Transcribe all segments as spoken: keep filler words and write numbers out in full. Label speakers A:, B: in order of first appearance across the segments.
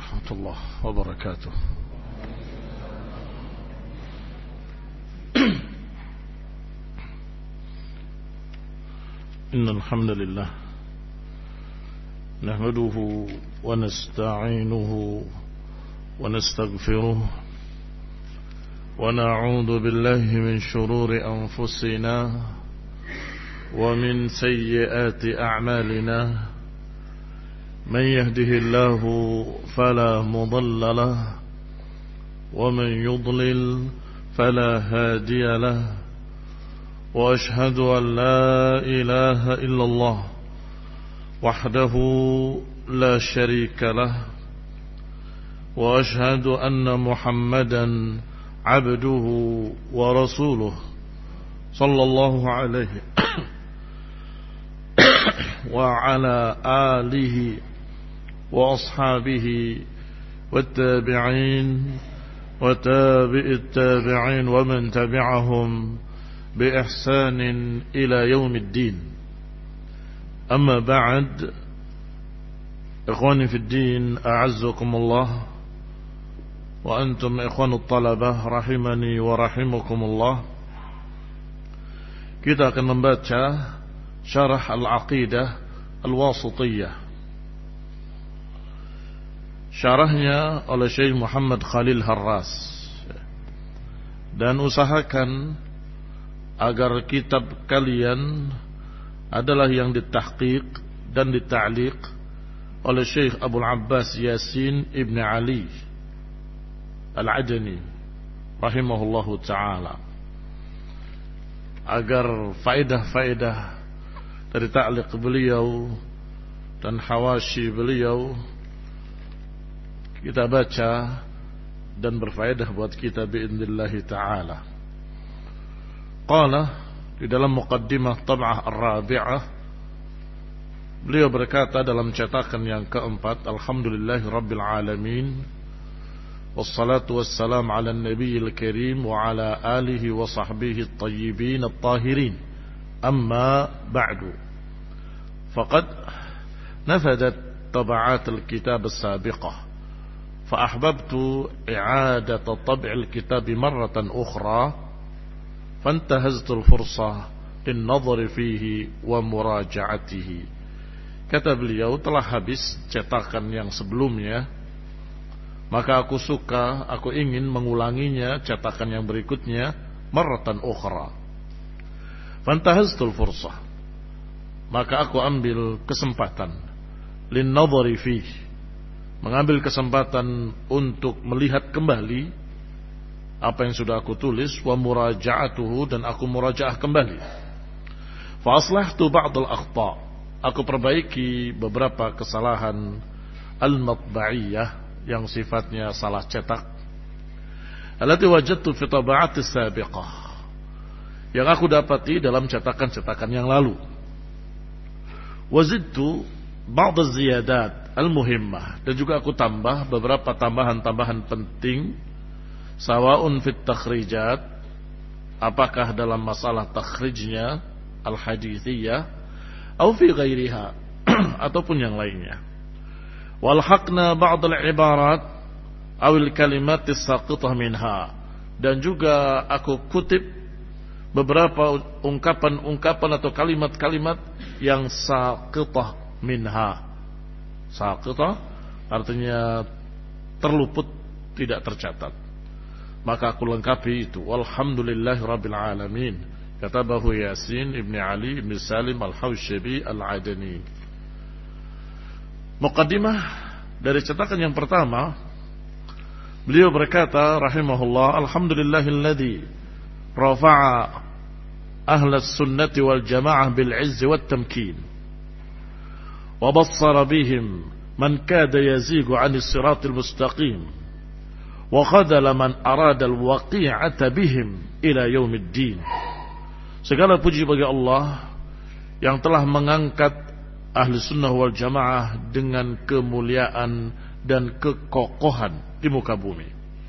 A: ورحمة الله وبركاته. إن الحمد لله نحمده ونستعينه ونستغفره ونعوذ بالله من شرور أنفسنا ومن سيئات أعمالنا. من يهده الله فلا مضل له ومن يضلل فلا هادي له. وأشهد أن لا إله إلا الله وحده لا شريك له. وأشهد أن محمدا عبده ورسوله صلى الله عليه وعلى آله وأصحابه والتابعين وتابع التابعين ومن تبعهم بإحسان إلى يوم الدين. أما بعد، إخواني في الدين أعزكم الله وأنتم إخوان الطلبة rahimani wa rahimakumullah. Kita akan membaca Syarah Al-Aqidah Al-Wasithiyah, syarahnya oleh Syekh Muhammad Khalil Harras. Dan usahakan agar kitab kalian adalah yang ditahqiq dan dita'liq oleh Syekh Abdul Abbas Yasin Ibn Ali Al-Adani rahimahullahu ta'ala, agar faedah-faedah dari ta'liq beliau dan hawashi beliau kita baca dan berfaedah buat kita bi'idnillahi ta'ala. Qala, di dalam muqaddimah tab'ah ar-rabi'ah, beliau berkata dalam cetakan yang keempat, Alhamdulillahi Rabbil Alamin, wassalatu wassalamu ala nabiyil karim wa ala alihi wa sahbihi at-tayyibin at-tahirin. Amma ba'du, faqad nafadat tab'at al-kitab as-sabiqah, فأحببت إعادة طبع الكتاب مرة أخرى فانتهزت الفرصة للنظر فيه ومراجعته. Kata beliau, telah habis cetakan yang sebelumnya, maka aku suka, aku ingin mengulanginya cetakan yang berikutnya marratan ukhra. Fantahaztul fursah, maka aku ambil kesempatan linnadhari fihi, mengambil kesempatan untuk melihat kembali apa yang sudah aku tulis, wa muraja'atuhu, dan aku murajaah kembali. Fa aslahtu ba'd al-akhta', aku perbaiki beberapa kesalahan al-matba'iyah yang sifatnya salah cetak, allati wajadtu fi tab'ati sabiqah, yang aku dapati dalam cetakan-cetakan yang lalu. Wazidtu ba'd az-ziyadat al-muhimmah, dan juga aku tambah beberapa tambahan-tambahan penting, sawa'un fit takhrijat, apakah dalam masalah takhrijnya al-hadithiyah, atau fi ghairiha, ataupun yang lainnya. Walhaqna ba'd al-ibarat aw al-kalimat as-saqitah minha, dan juga aku kutip beberapa ungkapan-ungkapan atau kalimat-kalimat yang saqitah minha. Saqitah artinya terluput, tidak tercatat, maka aku lengkapi itu. Walhamdulillahi Rabbil Alamin, katabahu Yasin Ibn Ali Ibn Salim Al-Hawshabi Al-Adani. Muqaddimah dari cetakan yang pertama, beliau berkata rahimahullah, Alhamdulillahilladzi rafa'a ahlas sunnati wal jamaah bil izzi wat tamkin, وبصر بهم من كاد يزيغ عن الصراط المستقيم وخذل من أراد الوقيعة بهم إلى يوم الدين. Segala puji bagi Allah yang telah mengangkat ahli sunnah wal jamaah dengan kemuliaan dan kekokohan di muka bumi.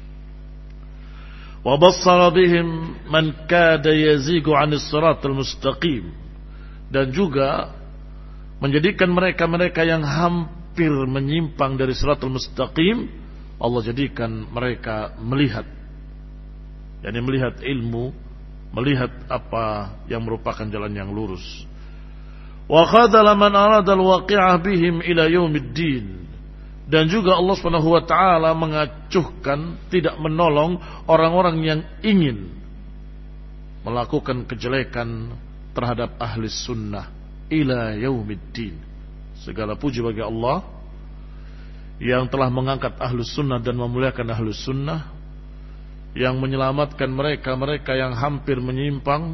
A: وبصر بهم من كاد يزيغ عن الصراط المستقيم, dan juga menjadikan mereka-mereka yang hampir hampir menyimpang dari siratal mustaqim, Allah jadikan mereka melihat, yakni melihat ilmu, melihat apa yang merupakan jalan yang lurus. Wa khadala man arada al-waqi'ah bihim ila yaumiddin. Dan juga Allah Subhanahu wa taala mengacuhkan, tidak menolong orang-orang yang ingin melakukan kejelekan terhadap ahli sunnah ila yaumiddin. Segala puji bagi Allah yang telah mengangkat ahli sunnah dan memuliakan ahli sunnah, yang menyelamatkan mereka-mereka yang hampir menyimpang.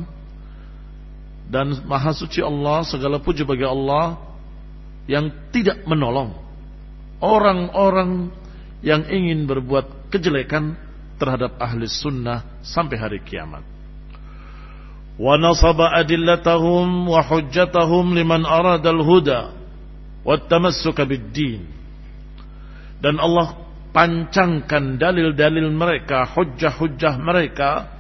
A: Dan maha suci Allah, segala puji bagi Allah yang tidak menolong orang-orang yang ingin berbuat kejelekan terhadap ahli sunnah sampai hari kiamat. Wa nasaba adillatahum wa hujjatahum liman arada al-huda wa tamassuka bid-din. Dan Allah pancangkan dalil-dalil mereka, hujjah-hujjah mereka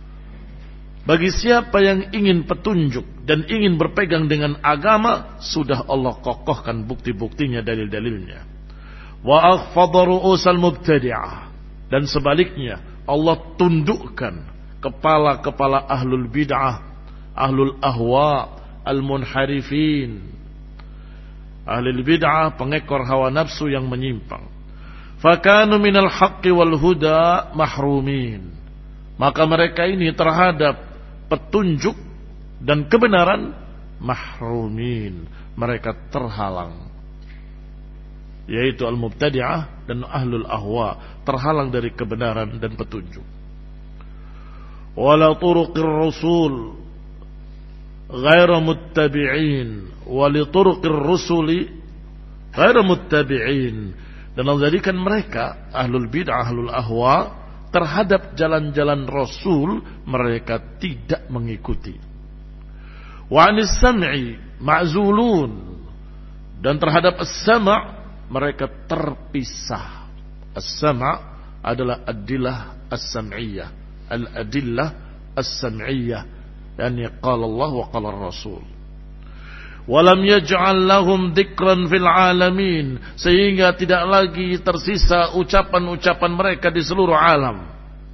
A: bagi siapa yang ingin petunjuk dan ingin berpegang dengan agama. Sudah Allah kokohkan bukti-buktinya, dalil-dalilnya. Wa akhfadha ru'usal mubtadi'ah. Dan sebaliknya Allah tundukkan kepala-kepala ahlul bid'ah, ahlul ahwa, al-munharifin, ahlul bid'ah, pengekor hawa nafsu yang menyimpang. Fakanu minal haqqi wal huda mahrumin. Maka mereka ini terhadap petunjuk dan kebenaran mahrumin, mereka terhalang. Yaitu al-mubtadi'ah dan ahlul ahwa, terhalang dari kebenaran dan petunjuk. Wala turuqir rusul ghaira muttabi'in, wali turuqir rusuli ghaira muttabi'in. Dan Allah jadikan mereka ahlul bid'ah, ahlul ahwa, terhadap jalan-jalan Rasul mereka tidak mengikuti. Wa anis sam'i ma'zulun. Dan terhadap as-sam' mereka terpisah. As-sam' adalah adillah as-sam'iyah, al-adillah as-sam'iyah, yani qala Allah wa qala Rasul. Walam yaj'al lahum dzikran fil alamin, sehingga tidak lagi tersisa ucapan-ucapan mereka di seluruh alam.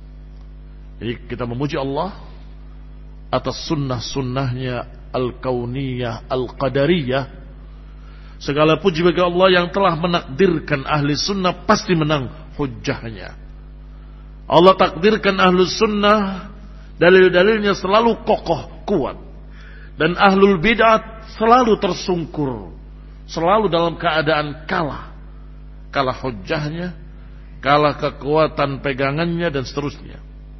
A: Jadi kita memuji Allah atas sunnah-sunnahnya al-kauniyah, al-qadariyah. Segala puji bagi Allah yang telah menakdirkan ahli sunnah pasti menang hujjahnya. Allah takdirkan ahli sunnah, dalil-dalilnya selalu kokoh, kuat. Dan ahlul bid'ah selalu tersungkur, selalu dalam keadaan kalah. Kalah hujjahnya, kalah kekuatan pegangannya, dan seterusnya.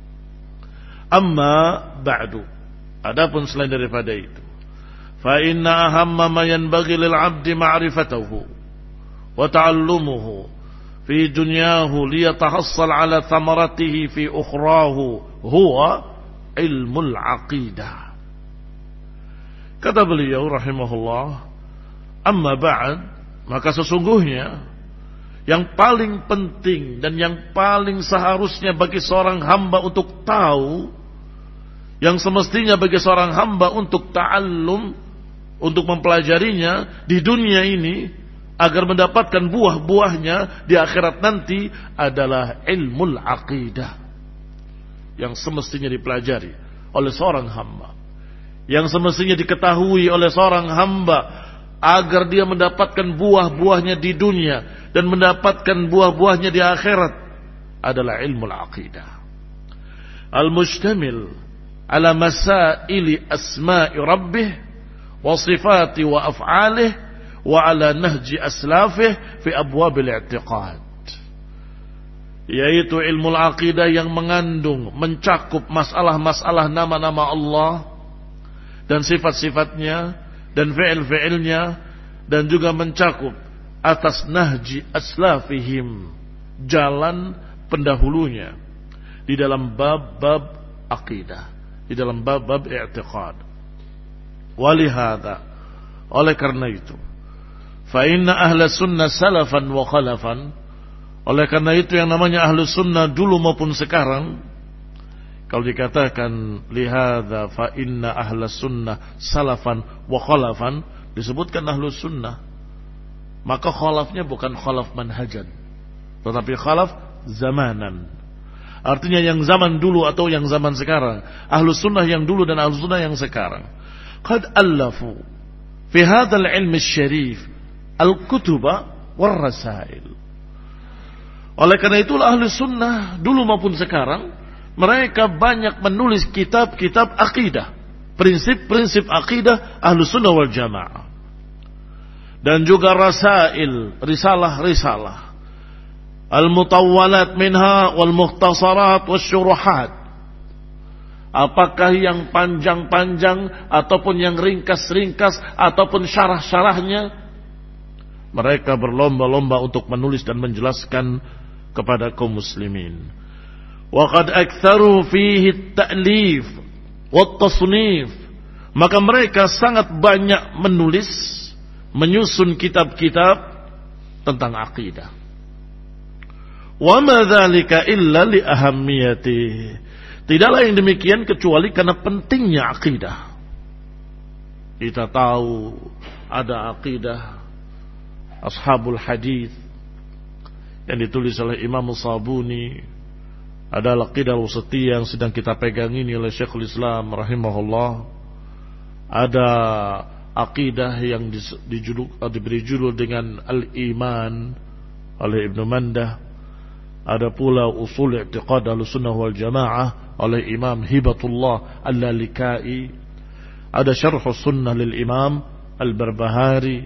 A: Amma ba'du, adapun selain daripada itu, fa inna ahamma ma yanbaghi lil 'abdi ma'rifatuhu wa ta'allumuhu fi dunyahu liyatahassal 'ala thamaratihi fi ukhrahu huwa ilmul 'aqidah. Kata beliau rahimahullah, amma ba'd, maka sesungguhnya yang paling penting dan yang paling seharusnya bagi seorang hamba untuk tahu, yang semestinya bagi seorang hamba untuk ta'allum, untuk mempelajarinya di dunia ini agar mendapatkan buah-buahnya di akhirat nanti, adalah ilmul aqidah, yang semestinya dipelajari oleh seorang hamba, yang semestinya diketahui oleh seorang hamba agar dia mendapatkan buah-buahnya di dunia dan mendapatkan buah-buahnya di akhirat, adalah ilmul aqidah al-mustamil ala masaili asma'i rabbih wa sifati wa af'alih wa ala nahji aslafih fi abwabil i'tiqad. Yaitu ilmu aqidah yang mengandung, mencakup masalah-masalah nama-nama Allah dan sifat-sifatnya dan fi'il-fi'ilnya, dan juga mencakup atas nahji aslafihim, jalan pendahulunya di dalam bab-bab aqidah, di dalam bab-bab i'tiqad. Walihada, oleh karena itu, fa inna ahla sunnah salafan wa khalafan, oleh karena itu yang namanya ahlu sunnah dulu maupun sekarang, kalau dikatakan lihada fa inna ahla sunnah salafan wa khalafan, disebutkan ahlu sunnah maka khalafnya bukan khalaf manhajan, tetapi khalaf zamanan. Artinya yang zaman dulu atau yang zaman sekarang, ahlus sunnah yang dulu dan ahlus sunnah yang sekarang. Qad allafu fi hadzal ilm syarif al-kutuba war rasail. Oleh karena itulah ahlus sunnah dulu maupun sekarang, mereka banyak menulis kitab-kitab akidah, prinsip-prinsip akidah ahlus sunnah wal jamaah. Dan juga rasail, risalah-risalah. Al-mutawwalat minha wal mukhtasarat wasyuruhat. Apakah yang panjang-panjang ataupun yang ringkas-ringkas ataupun syarah-syarahnya, mereka berlomba-lomba untuk menulis dan menjelaskan kepada kaum muslimin. Wa qad aktsaru fihi at-ta'lif wat tasnif. Maka mereka sangat banyak menulis, menyusun kitab-kitab tentang akidah. Wa ma dzalika illa li ahammiyati. Tidaklah yang demikian kecuali karena pentingnya akidah. Kita tahu ada akidah Ashabul Hadis yang ditulis oleh Imam Sabuni, ada aqidah wasatiyah yang sedang kita pegang ini oleh Syekhul Islam rahimahullah, ada aqidah yang dijuluk, diberi judul dengan Al-Iman oleh Ibnu Mandah, ada pula Usul I'tiqad Ahlussunnah wal Jamaah oleh Imam Hibatullah Al-Lalikai, ada Syarh Sunnah lil Imam Al-Barbahari,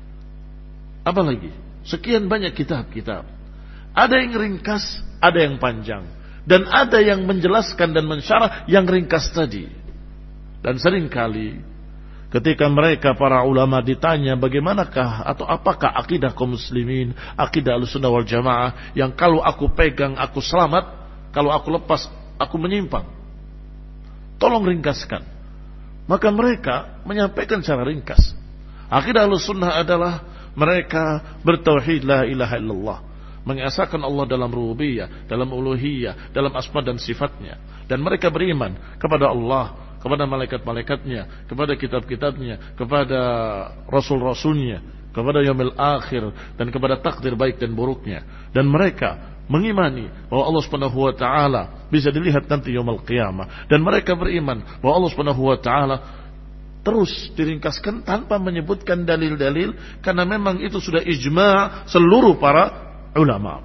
A: apa lagi? Sekian banyak kitab-kitab. Ada yang ringkas, ada yang panjang, dan ada yang menjelaskan dan mensyarah yang ringkas tadi. Dan seringkali ketika mereka para ulama ditanya bagaimanakah atau apakah akidah kaum muslimin, akidah Ahlussunnah wal Jamaah yang kalau aku pegang aku selamat, kalau aku lepas aku menyimpang, tolong ringkaskan. Maka mereka menyampaikan secara ringkas. Akidah Ahlussunnah adalah mereka bertauhid la ilaha illallah, mengesahkan Allah dalam rububiyah, dalam uluhiyah, dalam asma dan sifatnya, dan mereka beriman kepada Allah, kepada malaikat-malaikatnya, kepada kitab-kitabnya, kepada rasul-rasulnya, kepada yaumil akhir, dan kepada takdir baik dan buruknya. Dan mereka mengimani bahwa Allah Subhanahu wa taala bisa dilihat nanti yaumul qiyamah, dan mereka beriman bahwa Allah Subhanahu wa taala terus diringkaskan tanpa menyebutkan dalil-dalil, karena memang itu sudah ijma' seluruh para ulama.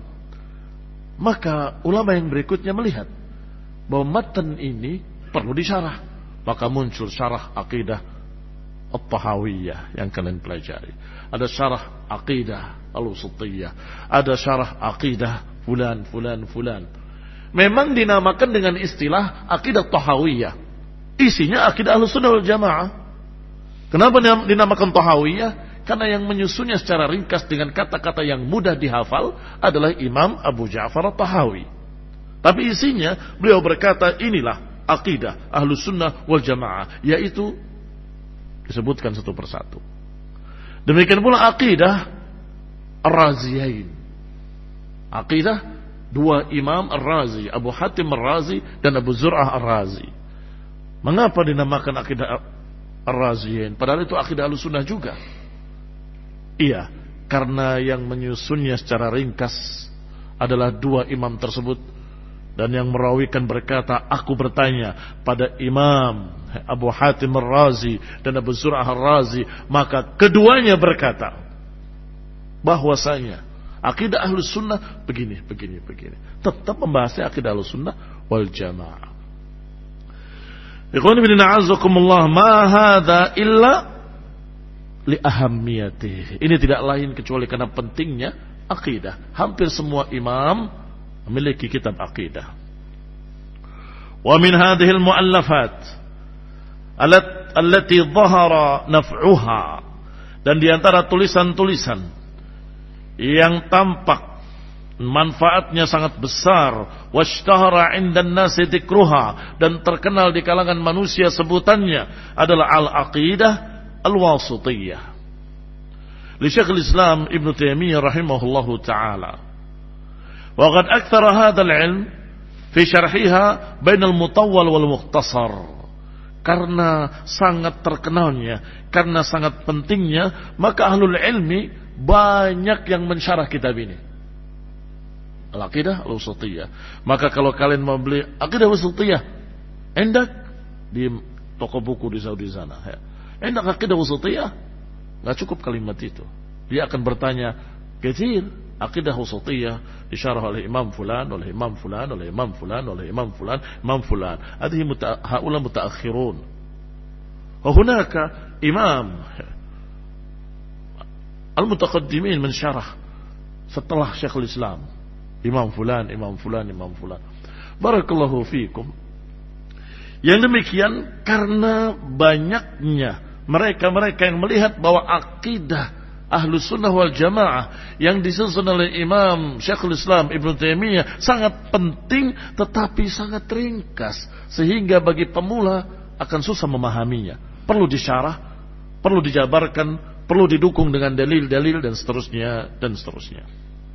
A: Maka ulama yang berikutnya melihat bahwa matan ini perlu disyarah, maka muncul syarah akidah At-Tahawiyah yang kalian pelajari. Ada syarah akidah Al-Wasithiyah, ada syarah akidah fulan fulan fulan. Memang dinamakan dengan istilah akidah Tahawiyah, isinya akidah Ahlussunnah wal Jamaah. Kenapa dinamakan Tahawiyah? Karena yang menyusunnya secara ringkas dengan kata-kata yang mudah dihafal adalah Imam Abu Ja'far At-Tahawi. Tapi isinya beliau berkata, inilah akidah Ahlussunnah wal Jamaah, yaitu disebutkan satu persatu. Demikian pula akidah Ar-Raziyain, akidah dua Imam Ar-Razi, Abu Hatim Ar-Razi dan Abu Zur'ah Ar-Razi. Mengapa dinamakan akidah Ar-Raziyain padahal itu akidah Ahlussunnah juga? Iya, karena yang menyusunnya secara ringkas adalah dua imam tersebut, dan yang merawikan berkata, aku bertanya pada Imam Abu Hatim Ar-Razi dan Abu Zur'ah Ar-Razi, maka keduanya berkata bahwasanya akidah Ahlus Sunnah begini, begini, begini. Tetap membahasnya akidah Ahlus Sunnah wal Jamaah. Ikhwan fillah a'azzakumullah, ma hadza illa li ahammiyatihi. Ini tidak lain kecuali karena pentingnya akidah. Hampir semua imam memiliki kitab akidah. Wa min hadhihi al-mu'allafat allati dhahara naf'uha, dan di antara tulisan-tulisan yang tampak manfaatnya sangat besar, washtahara 'indan nasi dzikruha, dan terkenal di kalangan manusia sebutannya, adalah al-aqidah Al-Wasithiyah li Syekhul Islam Ibnu Taimiyah rahimahullahu taala. Wa qad aktsara hadzal ilm fi syarhiha bainal mutawwal wal mukhtasar. karena sangat terkenalnya, karena sangat pentingnya, maka ahlul ilmi banyak yang mensyarah kitab ini. Al-Aqidah Al-Wasithiyah. Maka kalau kalian mau beli Aqidah Wasithiyah, endak di toko buku di Saudi sana, ya. Endak Aqidah Wasithiyah, enggak cukup kalimat itu. Dia akan bertanya, "Katsir Aqidah Wasithiyah disyarah oleh Imam fulan, oleh Imam fulan, oleh Imam fulan, oleh Imam fulan, Imam fulan. Hadhihi muta haula mutaakhirun. Wa hunaka imam al-mutaqaddimin man syarah setelah Syekhul Islam. Imam fulan, Imam fulan, Imam fulan. Barakallahu fiikum. Yang demikian karena banyaknya mereka-mereka yang melihat bahwa akidah Ahlus Sunnah wal Jamaah yang disusun oleh Imam Syekhul Islam Ibnu Taimiyah sangat penting tetapi sangat ringkas sehingga bagi pemula akan susah memahaminya. Perlu disyarah, perlu dijabarkan, perlu didukung dengan dalil-dalil dan seterusnya dan seterusnya.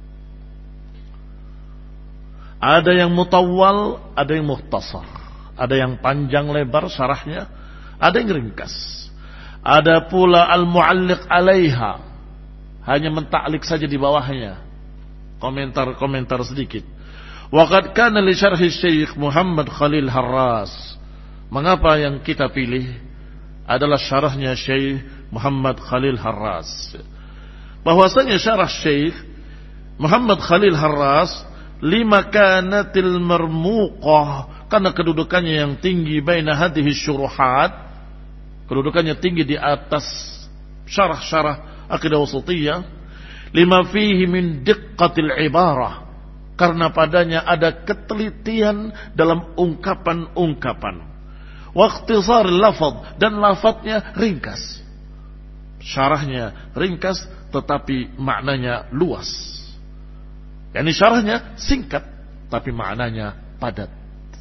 A: Ada yang mutawwal, ada yang mukhtasar, ada yang panjang lebar syarahnya, ada yang ringkas. Ada pula al-mu'alliq 'alaiha, hanya mentaklik saja di bawahnya, komentar-komentar sedikit. Waqad kana li syarhi Syekh Muhammad Khalil Harras. Mengapa yang kita pilih adalah syarahnya Syekh Muhammad Khalil Harras? Bahwasanya syarah Syekh Muhammad Khalil Harras lima kanatil marmuqah, karena kedudukannya yang tinggi baina hadhihi syuruhat, kedudukannya tinggi di atas syarah-syarah Aqidah Wasithiyah, lima fihi min diqqatil ibarah, karena padanya ada ketelitian dalam ungkapan-ungkapan, wa ikhtisar lafaz, dan lafadznya ringkas. Syarahnya ringkas tetapi maknanya luas. Yani syarahnya singkat tapi maknanya padat.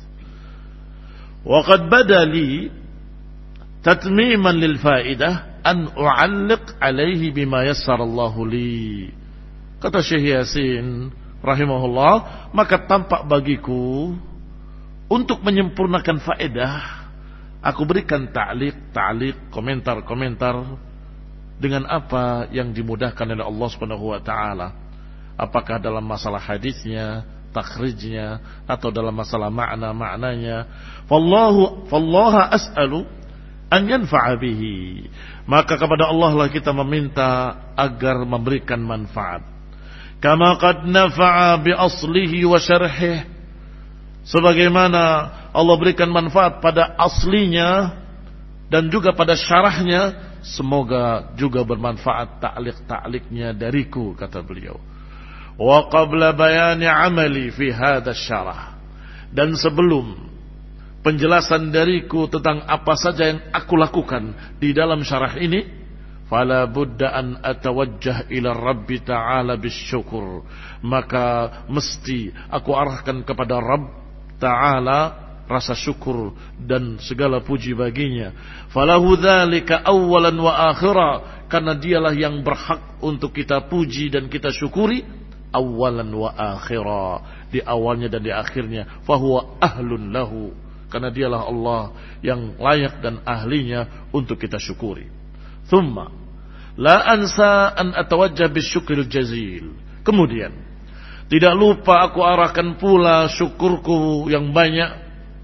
A: Wa qad badali tatmiman lil faidah an u'alliq alaihi bima yassara Allah li. Kata Syekh Yasin rahimahullah, maka tampak bagiku untuk menyempurnakan faedah, aku berikan ta'liq, ta'liq, komentar-komentar dengan apa yang dimudahkan oleh Allah Subhanahu wa taala. Apakah dalam masalah hadisnya, takhrijnya, atau dalam masalah makna-maknanya. Fallahu fallaha as'alu an yanfa'a bihi. Maka kepada Allah lah kita meminta agar memberikan manfaat. Kama qad nafa'a bi aslihi wa syarhihi. Sebagaimana Allah berikan manfaat pada aslinya dan juga pada syarahnya, semoga juga bermanfaat ta'liq-ta'liqnya dariku, kata beliau. Wa qabla bayani amali fi hadha syarah, dan sebelum penjelasan dariku tentang apa saja yang aku lakukan di dalam syarah ini, fala budda an atawajjah ila Rabbi ta'ala bisyukur, maka mesti aku arahkan kepada Rabb ta'ala rasa syukur dan segala puji baginya. Falahu dzalika awwalan wa akhira, karena dialah yang berhak untuk kita puji dan kita syukuri, awalan wa akhira, di awalnya dan di akhirnya. Fahuwa ahlun lahu, karena dialah Allah yang layak dan ahlinya untuk kita syukuri. Thumma la ansa an atawajjah bisyukril jazil, kemudian tidak lupa aku arahkan pula syukurku yang banyak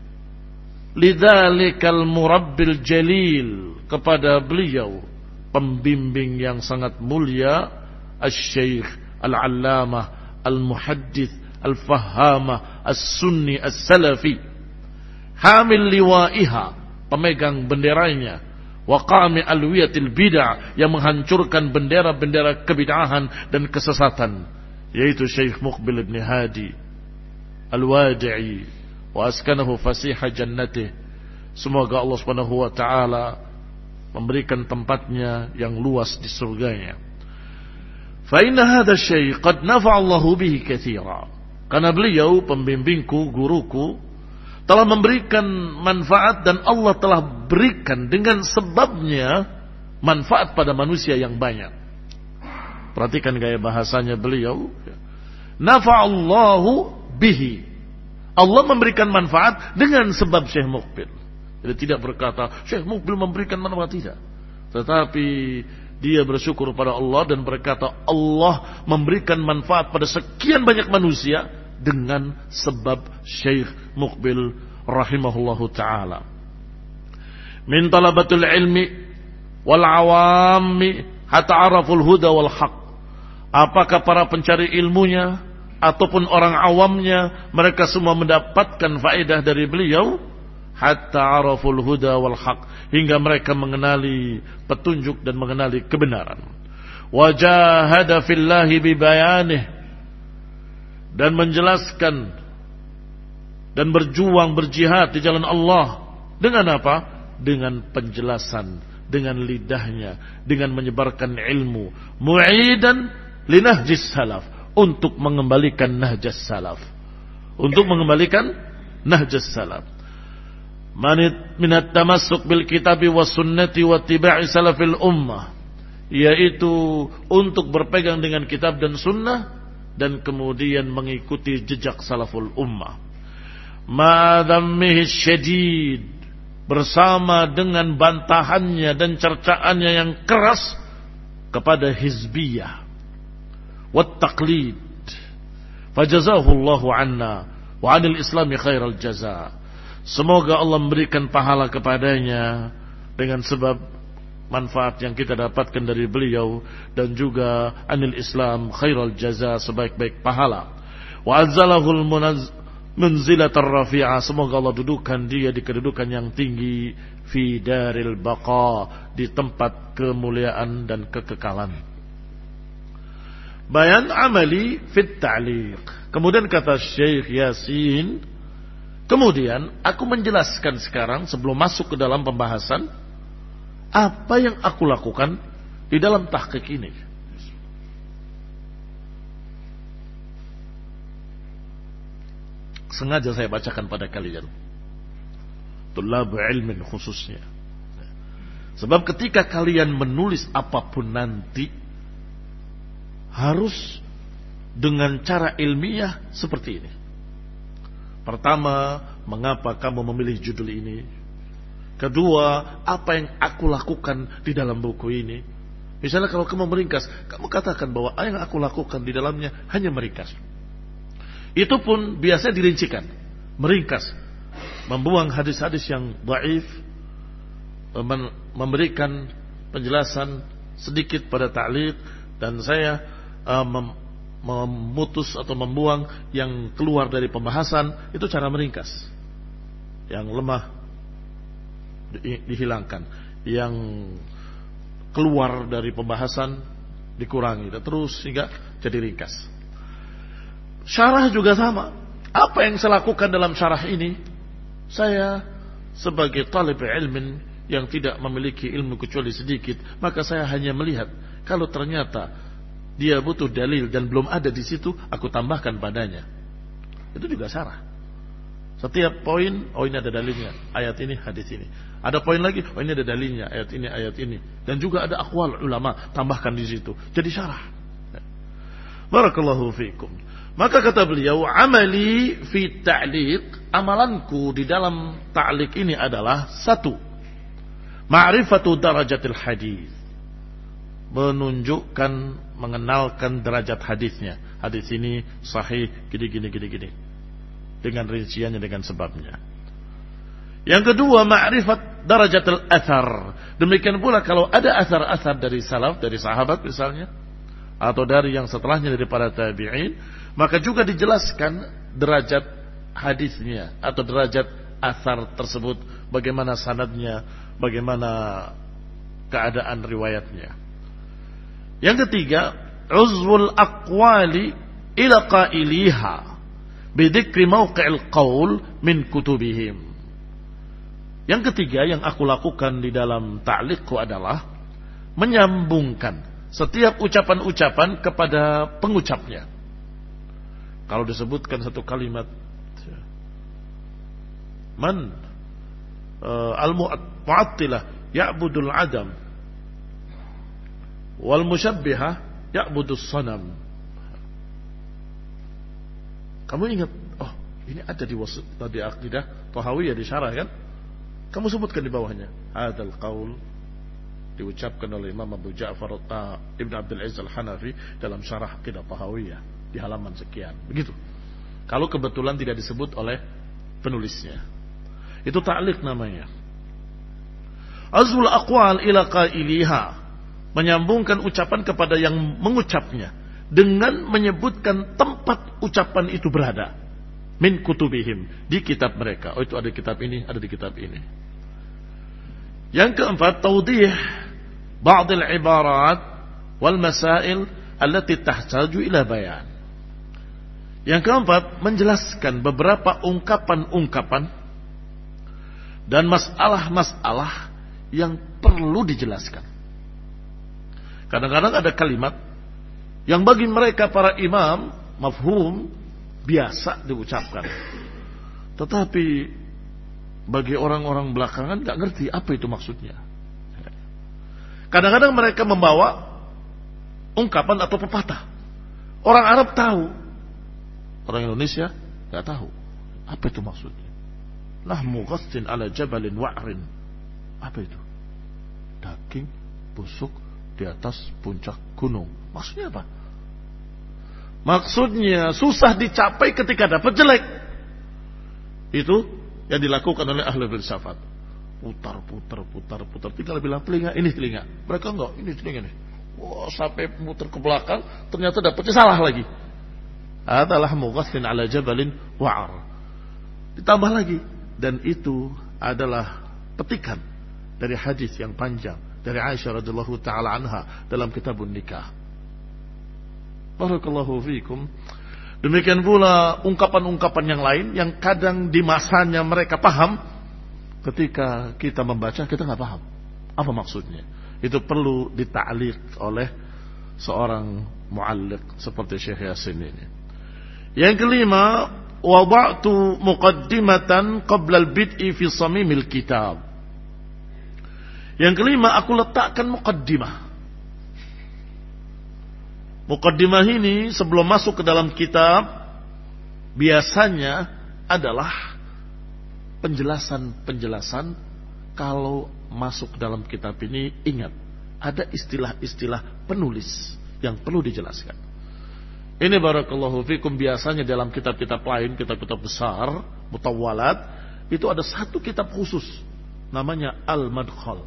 A: lidzalikal murabbil jalil, kepada beliau pembimbing yang sangat mulia, asy-syekh Al-Allamah Al-Muhaddith Al-Fahamah As-Sunni As-Salafi, hamil liwa'iha, pemegang benderanya, wa qami alwiyatil bid'ah, yang menghancurkan bendera-bendera kebid'ahan dan kesesatan, yaitu Syekh Muqbil ibn Hadi Al-Wadi'i, wa askanahu fasiha jannatih. Semoga Allah Subhanahu wa taala memberikan tempatnya yang luas di surganya. Fa inna hadha syai' qad nafa'a Allahu bihi katsira, karena beliau pembimbingku, guruku, telah memberikan manfaat dan Allah telah berikan dengan sebabnya manfaat pada manusia yang banyak. Perhatikan gaya bahasanya beliau, nafa'a Allahu bihi, Allah memberikan manfaat dengan sebab Syekh Muqbil. Jadi tidak berkata Syekh Mukbil memberikan manfaat, tidak. Tetapi dia bersyukur pada Allah dan berkata Allah memberikan manfaat pada sekian banyak manusia dengan sebab Syekh Mukbil rahimahullahu ta'ala. Min talabatul ilmi wal awami hatta araful huda wal haq. Apakah para pencari ilmunya ataupun orang awamnya, mereka semua mendapatkan faedah dari beliau hatta araful huda wal haq, hingga mereka mengenali petunjuk dan mengenali kebenaran. Wajahada fillahi bibayanih, dan menjelaskan dan berjuang berjihad di jalan Allah dengan apa? Dengan penjelasan, dengan lidahnya, dengan menyebarkan ilmu, mu'idan linahjis salaf, untuk mengembalikan nahjas salaf, untuk mengembalikan nahjas salaf. Manit minat tamassuk bil kitabi was sunnati wa tiba'i salafil ummah, yaitu untuk berpegang dengan kitab dan sunnah dan kemudian mengikuti jejak salaful ummah. Ma'adhammihi syadid, bersama dengan bantahannya dan cercaannya yang keras kepada hizbiyah wat taqlid. Fajazahu Allahu anna wa 'anil islami khairal jaza. Semoga Allah memberikan pahala kepadanya dengan sebab manfaat yang kita dapatkan dari beliau, dan juga anil Islam khairal jaza, sebaik-baik pahala. Wa azzalahul munzilatar rafi'ah, semoga Allah dudukan dia di kedudukan yang tinggi, fi daril baqa, di tempat kemuliaan dan kekekalan. Bayan amali fit ta'liq. Kemudian kata Syekh Yasin, kemudian aku menjelaskan sekarang sebelum masuk ke dalam pembahasan apa yang aku lakukan di dalam tahqiq ini. Sengaja saya bacakan pada kalian, tulab ilmin khususnya. Sebab ketika kalian menulis apapun nanti, harus dengan cara ilmiah seperti ini. Pertama, mengapa kamu memilih judul ini? Kedua, apa yang aku lakukan di dalam buku ini? Misalnya kalau kamu meringkas, kamu katakan bahwa apa yang aku lakukan di dalamnya hanya meringkas. Itu pun biasanya dirincikan, meringkas, membuang hadis-hadis yang dhaif, memberikan penjelasan sedikit pada ta'liq, dan saya uh, mem- memutus atau membuang yang keluar dari pembahasan. Itu cara meringkas. Yang lemah di- dihilangkan, yang keluar dari pembahasan dikurangi, dan terus hingga jadi ringkas. Syarah juga sama. Apa yang saya lakukan dalam syarah ini, saya sebagai talib ilmin yang tidak memiliki ilmu kecuali sedikit, maka saya hanya melihat kalau ternyata dia butuh dalil dan belum ada di situ, aku tambahkan padanya. Itu juga syarah. Setiap poin, oh ini ada dalilnya, ayat ini, hadis ini. Ada poin lagi, oh ini ada dalilnya, ayat ini, ayat ini. Dan juga ada aqwal ulama, tambahkan di situ. Jadi syarah. Barakallahu fiikum. Maka kata beliau, amali fi ta'liq, amalanku di dalam ta'liq ini adalah satu, ma'rifatu darajatil hadis, menunjukkan, mengenalkan derajat hadisnya. Hadis ini sahih, gini gini gini gini, dengan rinciannya, dengan sebabnya. Yang kedua, ma'rifat darajatil athar. Demikian pula kalau ada athar-athar dari salaf, dari sahabat misalnya, atau dari yang setelahnya dari para tabi'in, maka juga dijelaskan derajat hadisnya atau derajat athar tersebut, bagaimana sanadnya, bagaimana keadaan riwayatnya. Yang ketiga, uzwul aqwali ila qailiha bidikri mawqi'il qaul min kutubihim. Yang ketiga yang aku lakukan di dalam ta'liqku adalah menyambungkan setiap ucapan-ucapan kepada pengucapnya. Kalau disebutkan satu kalimat, man uh, al-mu'attilah ya'budul adam wal musyabbihah ya'budus sanam. Kamu ingat, oh ini ada di wasit tadi akidah Tahawiyah di syarah kan? Kamu sebutkan di bawahnya. Hadzal qaul diucapkan oleh Imam Abu Ja'far uh, Ibn Abdul Aziz Al-Hanafi dalam syarah Aqidah Tahawiyah di halaman sekian. Begitu. Kalau kebetulan tidak disebut oleh penulisnya. Itu ta'liq namanya. Azul aqwal ila qailiha, menyambungkan ucapan kepada yang mengucapnya dengan menyebutkan tempat ucapan itu berada. Min kutubihim, di kitab mereka. Oh, itu ada kitab ini, ada di kitab ini. Yang keempat, tawdih ba'd al-ibarat wal masail allati tahtaju ila bayan. Yang keempat, menjelaskan beberapa ungkapan-ungkapan dan masalah-masalah yang perlu dijelaskan. Kadang-kadang ada kalimat yang bagi mereka para imam mafhum, biasa diucapkan, tetapi bagi orang-orang belakangan gak ngerti apa itu maksudnya. Kadang-kadang mereka membawa ungkapan atau pepatah. Orang Arab tahu, orang Indonesia gak tahu apa itu maksudnya. Lahmu ghastin ala jabalin wa'rin. Apa itu? Daging busuk di atas puncak gunung. Maksudnya apa? Maksudnya susah dicapai ketika dapat jelek. Itu yang dilakukan oleh ahli filsafat. Putar, putar, putar, putar. Tinggal bilang telinga, ini telinga. Mereka enggak, ini telinga nih. Wah, sampai muter ke belakang, ternyata dapatnya salah lagi. Adalah mughassin ala jabalin wa'ar. Ditambah lagi, dan itu adalah petikan dari hadis yang panjang dari Aisyah radhiyallahu taala anha dalam kitabun nikah. Barakallahu fiikum. Demikian pula ungkapan-ungkapan yang lain yang kadang di masanya mereka paham, ketika kita membaca kita nggak paham apa maksudnya. Itu perlu dita'liq oleh seorang mu'alliq seperti Syekh Yasin ini. Yang kelima, wada'tu muqaddimatan qabla al-bid'i fi samimil kitab. Yang kelima, aku letakkan muqaddimah. Muqaddimah ini sebelum masuk ke dalam kitab biasanya adalah penjelasan-penjelasan. Kalau masuk ke dalam kitab ini, ingat, ada istilah-istilah penulis yang perlu dijelaskan. Ini barakallahu fikum biasanya dalam kitab-kitab lain, kitab-kitab besar, mutawwalat, itu ada satu kitab khusus namanya Al-Madkhal,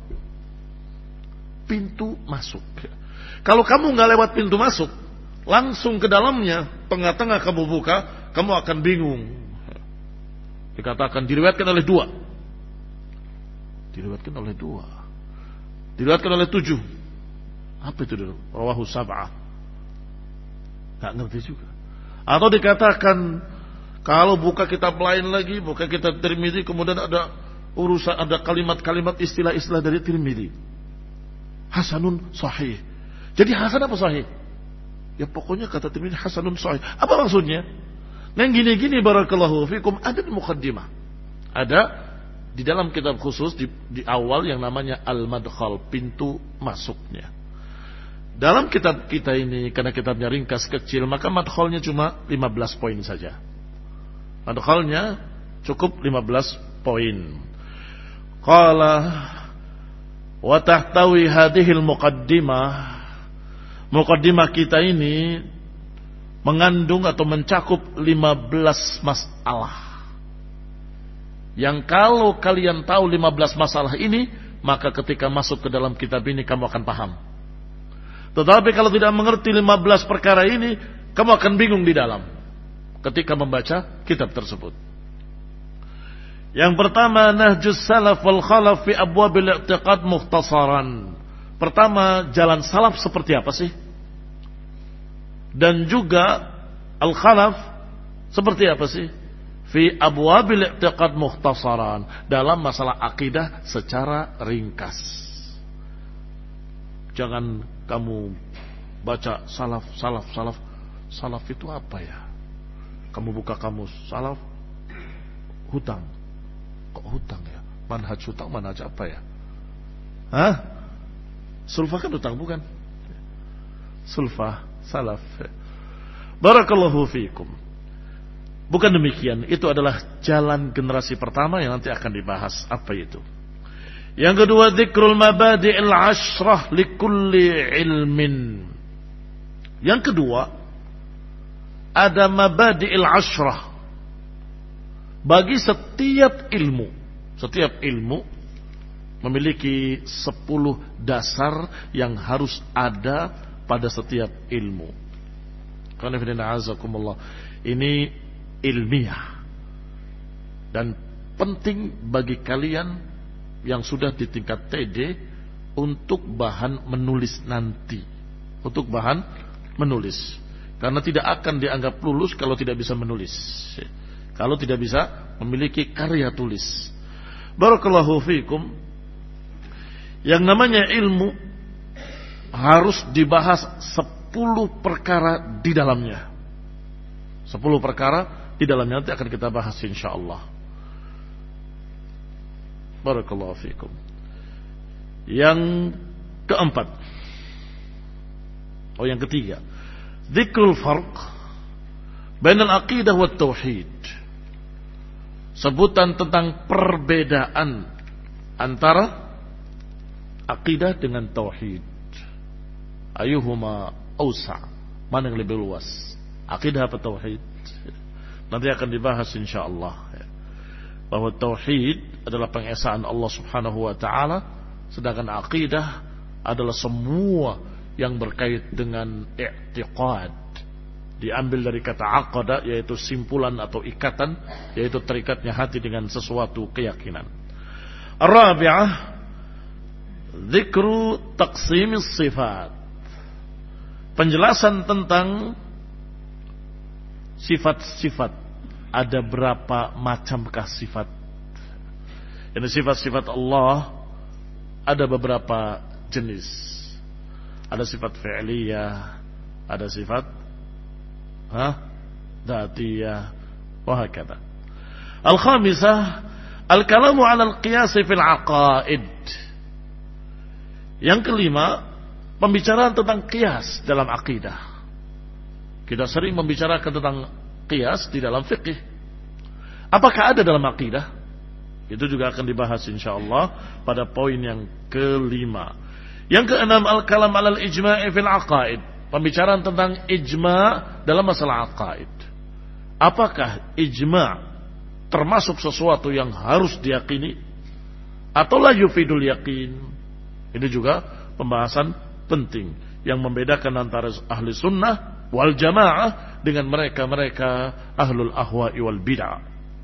A: pintu masuk. Kalau kamu nggak lewat pintu masuk, langsung ke dalamnya, tengah-tengah kamu buka, kamu akan bingung. Dikatakan diriwayatkan oleh dua, diriwayatkan oleh dua, diriwayatkan oleh tujuh. Apa itu dulu? Rawahu sab'ah. Nggak ngerti juga. Atau dikatakan kalau buka kitab lain lagi, buka kitab Tirmidzi, kemudian ada urusan, ada kalimat-kalimat istilah-istilah dari Tirmidzi. Hasanun sahih. Jadi hasan apa sahih? Ya pokoknya kata Tirmidzi hasanun sahih. Apa maksudnya? Nah gini-gini barakallahu fikum, ada di muqaddimah. Ada di dalam kitab khusus di, di awal yang namanya Al-Madkhal, pintu masuknya. Dalam kitab kita ini, karena kitabnya ringkas kecil, maka madkhalnya cuma lima belas poin saja. Madkhalnya cukup lima belas poin. Qala wa tahtawi hadhil muqaddimah. Muqaddimah kita ini mengandung atau mencakup lima belas masalah. Yang kalau kalian tahu lima belas masalah ini, maka ketika masuk ke dalam kitab ini kamu akan paham. Tetapi kalau tidak mengerti lima belas perkara ini, kamu akan bingung di dalam ketika membaca kitab tersebut. Yang pertama, Nahjus Salaf wal Khalaf fi abwabil i'tiqad mukhtasaran. Pertama, jalan salaf seperti apa sih? Dan juga al-khalaf seperti apa sih? Fi abwabil i'tiqad mukhtasaran, dalam masalah akidah secara ringkas. Jangan kamu baca salaf, salaf, salaf. Salaf itu apa ya? Kamu buka kamus salaf, hutang. Kok hutang ya? Manhaj hutang, manhaj apa ya? Hah? Sulfah kan hutang bukan? Sulfah, salaf. Barakallahu fiikum. Bukan demikian, itu adalah jalan generasi pertama yang nanti akan dibahas. Apa itu? Yang kedua, dzikrul mabadi'il ashrah likulli ilmin. Yang kedua, ada mabadi'il ashrah bagi setiap ilmu. Setiap ilmu memiliki sepuluh dasar yang harus ada pada setiap ilmu. Ini ilmiah dan penting bagi kalian yang sudah di tingkat T D untuk bahan menulis nanti, untuk bahan menulis, karena tidak akan dianggap lulus kalau tidak bisa menulis, kalau tidak bisa memiliki karya tulis. Barakallahu fikum. Yang namanya ilmu harus dibahas sepuluh perkara di dalamnya. Sepuluh perkara di dalamnya nanti akan kita bahas insyaallah. Barakallahu fikum. Yang keempat, oh yang ketiga, dzikrul farq bainal aqidah wat tauhid. Sebutan tentang perbedaan antara aqidah dengan tauhid. Ayuhuma ausa, mana yang lebih luas, aqidah atau tauhid? Nanti akan dibahas insyaallah. Bahwa tauhid adalah pengesaan Allah Subhanahu wa taala, sedangkan akidah adalah semua yang berkait dengan i'tiqad. Diambil dari kata aqada, yaitu simpulan atau ikatan, yaitu terikatnya hati dengan sesuatu keyakinan. Ar-rabi'ah, dzikru taqsimis sifat. Penjelasan tentang sifat-sifat. Ada berapa macamkah sifat? Ini sifat-sifat Allah ada beberapa jenis. Ada sifat fi'liyah, ada sifat ha? Dzatiyah, wa hakadha. Al-khamisah, al-kalamu 'ala al-qiyas fil 'aqaid. Yang kelima, pembicaraan tentang qiyas dalam akidah. Kita sering membicarakan tentang qiyas di dalam fikih. Apakah ada dalam akidah? Itu juga akan dibahas insyaallah pada poin yang kelima. Yang keenam, al-kalam 'alal ijma'i fil 'aqaid. Pembicaraan tentang ijma' dalam masalah aqaid. Apakah ijma' termasuk sesuatu yang harus diyakini atau la yufidul yakin? Ini juga pembahasan penting yang membedakan antara ahli sunnah wal jamaah dengan mereka-mereka ahlul ahwa'i wal bid'ah.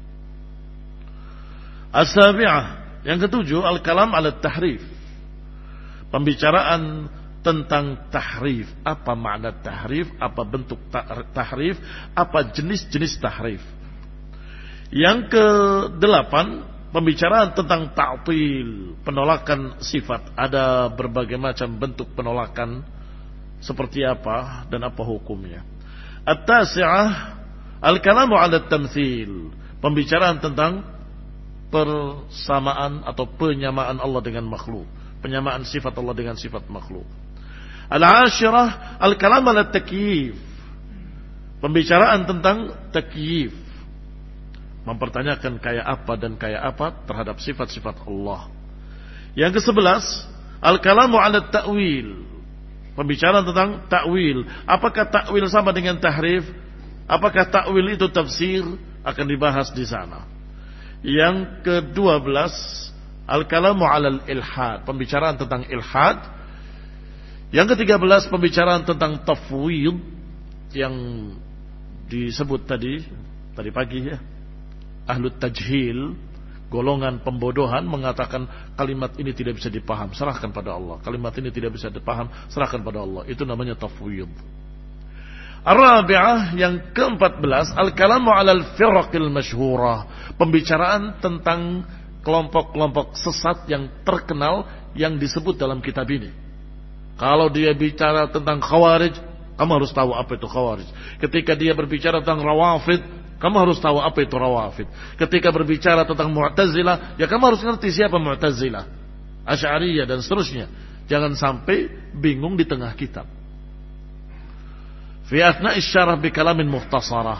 A: As-sabi'ah, yang ketujuh, al-kalam 'ala tahrif. Pembicaraan tentang tahrif. Apa makna tahrif? Apa bentuk tahrif? Apa jenis-jenis tahrif? Yang kedelapan, pembicaraan tentang ta'til, penolakan sifat. Ada berbagai macam bentuk penolakan, seperti apa dan apa hukumnya. At-tasi'ah, al-kalamu 'ala tamtsil. Pembicaraan tentang persamaan atau penyamaan Allah dengan makhluk, penyamaan sifat Allah dengan sifat makhluk. Al-ashirah, al-kalam 'ala takyif. Pembicaraan tentang takyif, mempertanyakan kayak apa dan kayak apa terhadap sifat-sifat Allah. Yang kesebelas, al-kalamu 'ala ta'wil. Pembicaraan tentang ta'wil. Apakah ta'wil sama dengan tahrif? Apakah ta'wil itu tafsir? Akan dibahas di sana. Yang kedua belas, al-kalamu 'alal ilhad. Pembicaraan tentang ilhad. Yang ketiga belas, pembicaraan tentang tafwid, yang disebut tadi tadi pagi ya. Ahlut tajhil, golongan pembodohan, mengatakan kalimat ini tidak bisa dipaham, serahkan pada Allah. Kalimat ini tidak bisa dipaham, serahkan pada Allah. Itu namanya tafwid. Ar-rabi'ah, yang keempat belas, al-kalamu 'alal firaqil masyhurah. Pembicaraan tentang kelompok-kelompok sesat yang terkenal yang disebut dalam kitab ini. Kalau dia bicara tentang khawarij, kamu harus tahu apa itu khawarij. Ketika dia berbicara tentang rawafid, kamu harus tahu apa itu rawafid. Ketika berbicara tentang mu'tazilah, ya kamu harus ngerti siapa mu'tazilah, asy'ariyah dan seterusnya. Jangan sampai bingung di tengah kitab. Fi athna'i syarah bi kalamin mukhtasarah.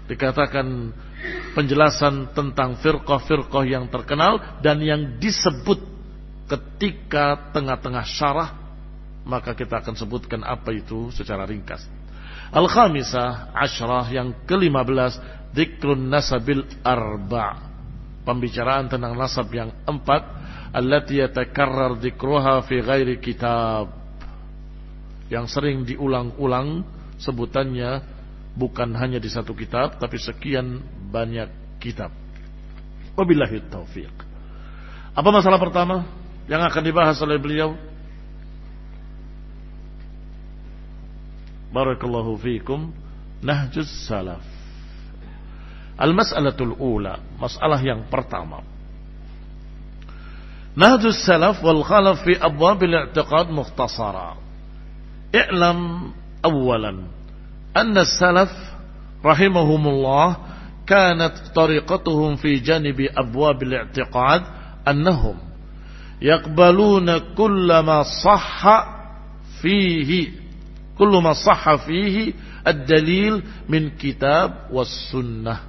A: dikatakan penjelasan tentang firqah-firqah yang terkenal dan yang disebut ketika tengah-tengah syarah, maka kita akan sebutkan apa itu secara ringkas. Al-khamisah asyrah, yang kelima belas, dzikrun nasabil arba', pembicaraan tentang nasab yang empat, allati yatakarrar dzikruha fi ghairi kitab, yang sering diulang-ulang sebutannya bukan hanya di satu kitab tapi sekian banyak kitab. Wabillahi taufiq. Apa masalah pertama yang akan dibahas oleh beliau? Barakallahu fiikum. Nahjus salaf. Al-mas'alatul ula, masalah yang pertama. Nahjus salaf wal khalaf fi abwabil i'tiqad mukhtasara. I'lam awalan anna salaf rahimahumullah kanat tariqatuhum fi janibi abwabil i'tiqad annahum yaqbaluna kullama sahha fihi kullama sahha fihi ad-dalil min kitab was sunnah.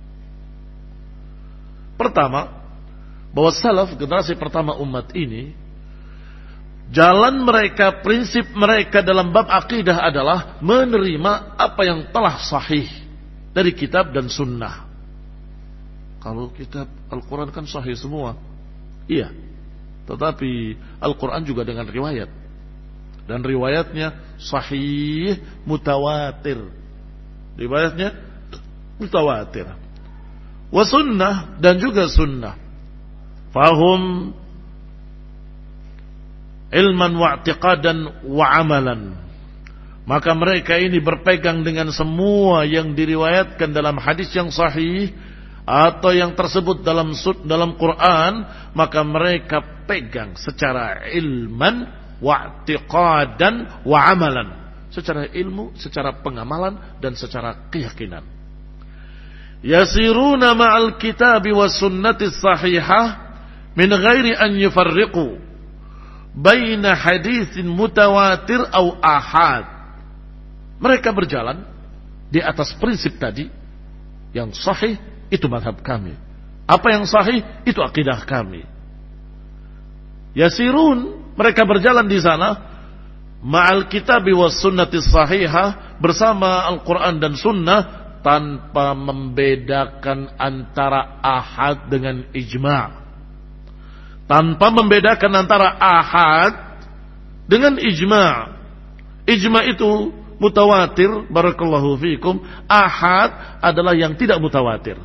A: Pertama, bahwa salaf, generasi pertama umat ini, jalan mereka, prinsip mereka dalam bab akidah adalah menerima apa yang telah sahih dari kitab dan sunnah. Kalau kitab Al-Quran kan sahih semua, iya, tetapi Al-Quran juga dengan riwayat, dan riwayatnya sahih mutawatir, riwayatnya mutawatir. Wa sunnah, dan juga sunnah. Fahum ilman wa i'tiqadan wa amalan. Maka mereka ini berpegang dengan semua yang diriwayatkan dalam hadis yang sahih atau yang tersebut dalam dalam Quran, maka mereka pegang secara ilman wa i'tiqadan wa amalan, secara ilmu, secara pengamalan dan secara keyakinan. Yasiruna ma'al kitabi was sunnati sahihah min ghairi an yufarriqu baina haditsin mutawatir au ahad. Mereka berjalan di atas prinsip tadi, yang sahih itu mazhab kami, apa yang sahih itu akidah kami. Yasirun, mereka berjalan di sana ma'al kitabi was sunnati sahihah, bersama Al-Quran dan sunnah, tanpa membedakan antara ahad dengan ijma', tanpa membedakan antara ahad dengan ijma'. Ijma' itu mutawatir, barakallahu fiikum. Ahad adalah yang tidak mutawatir.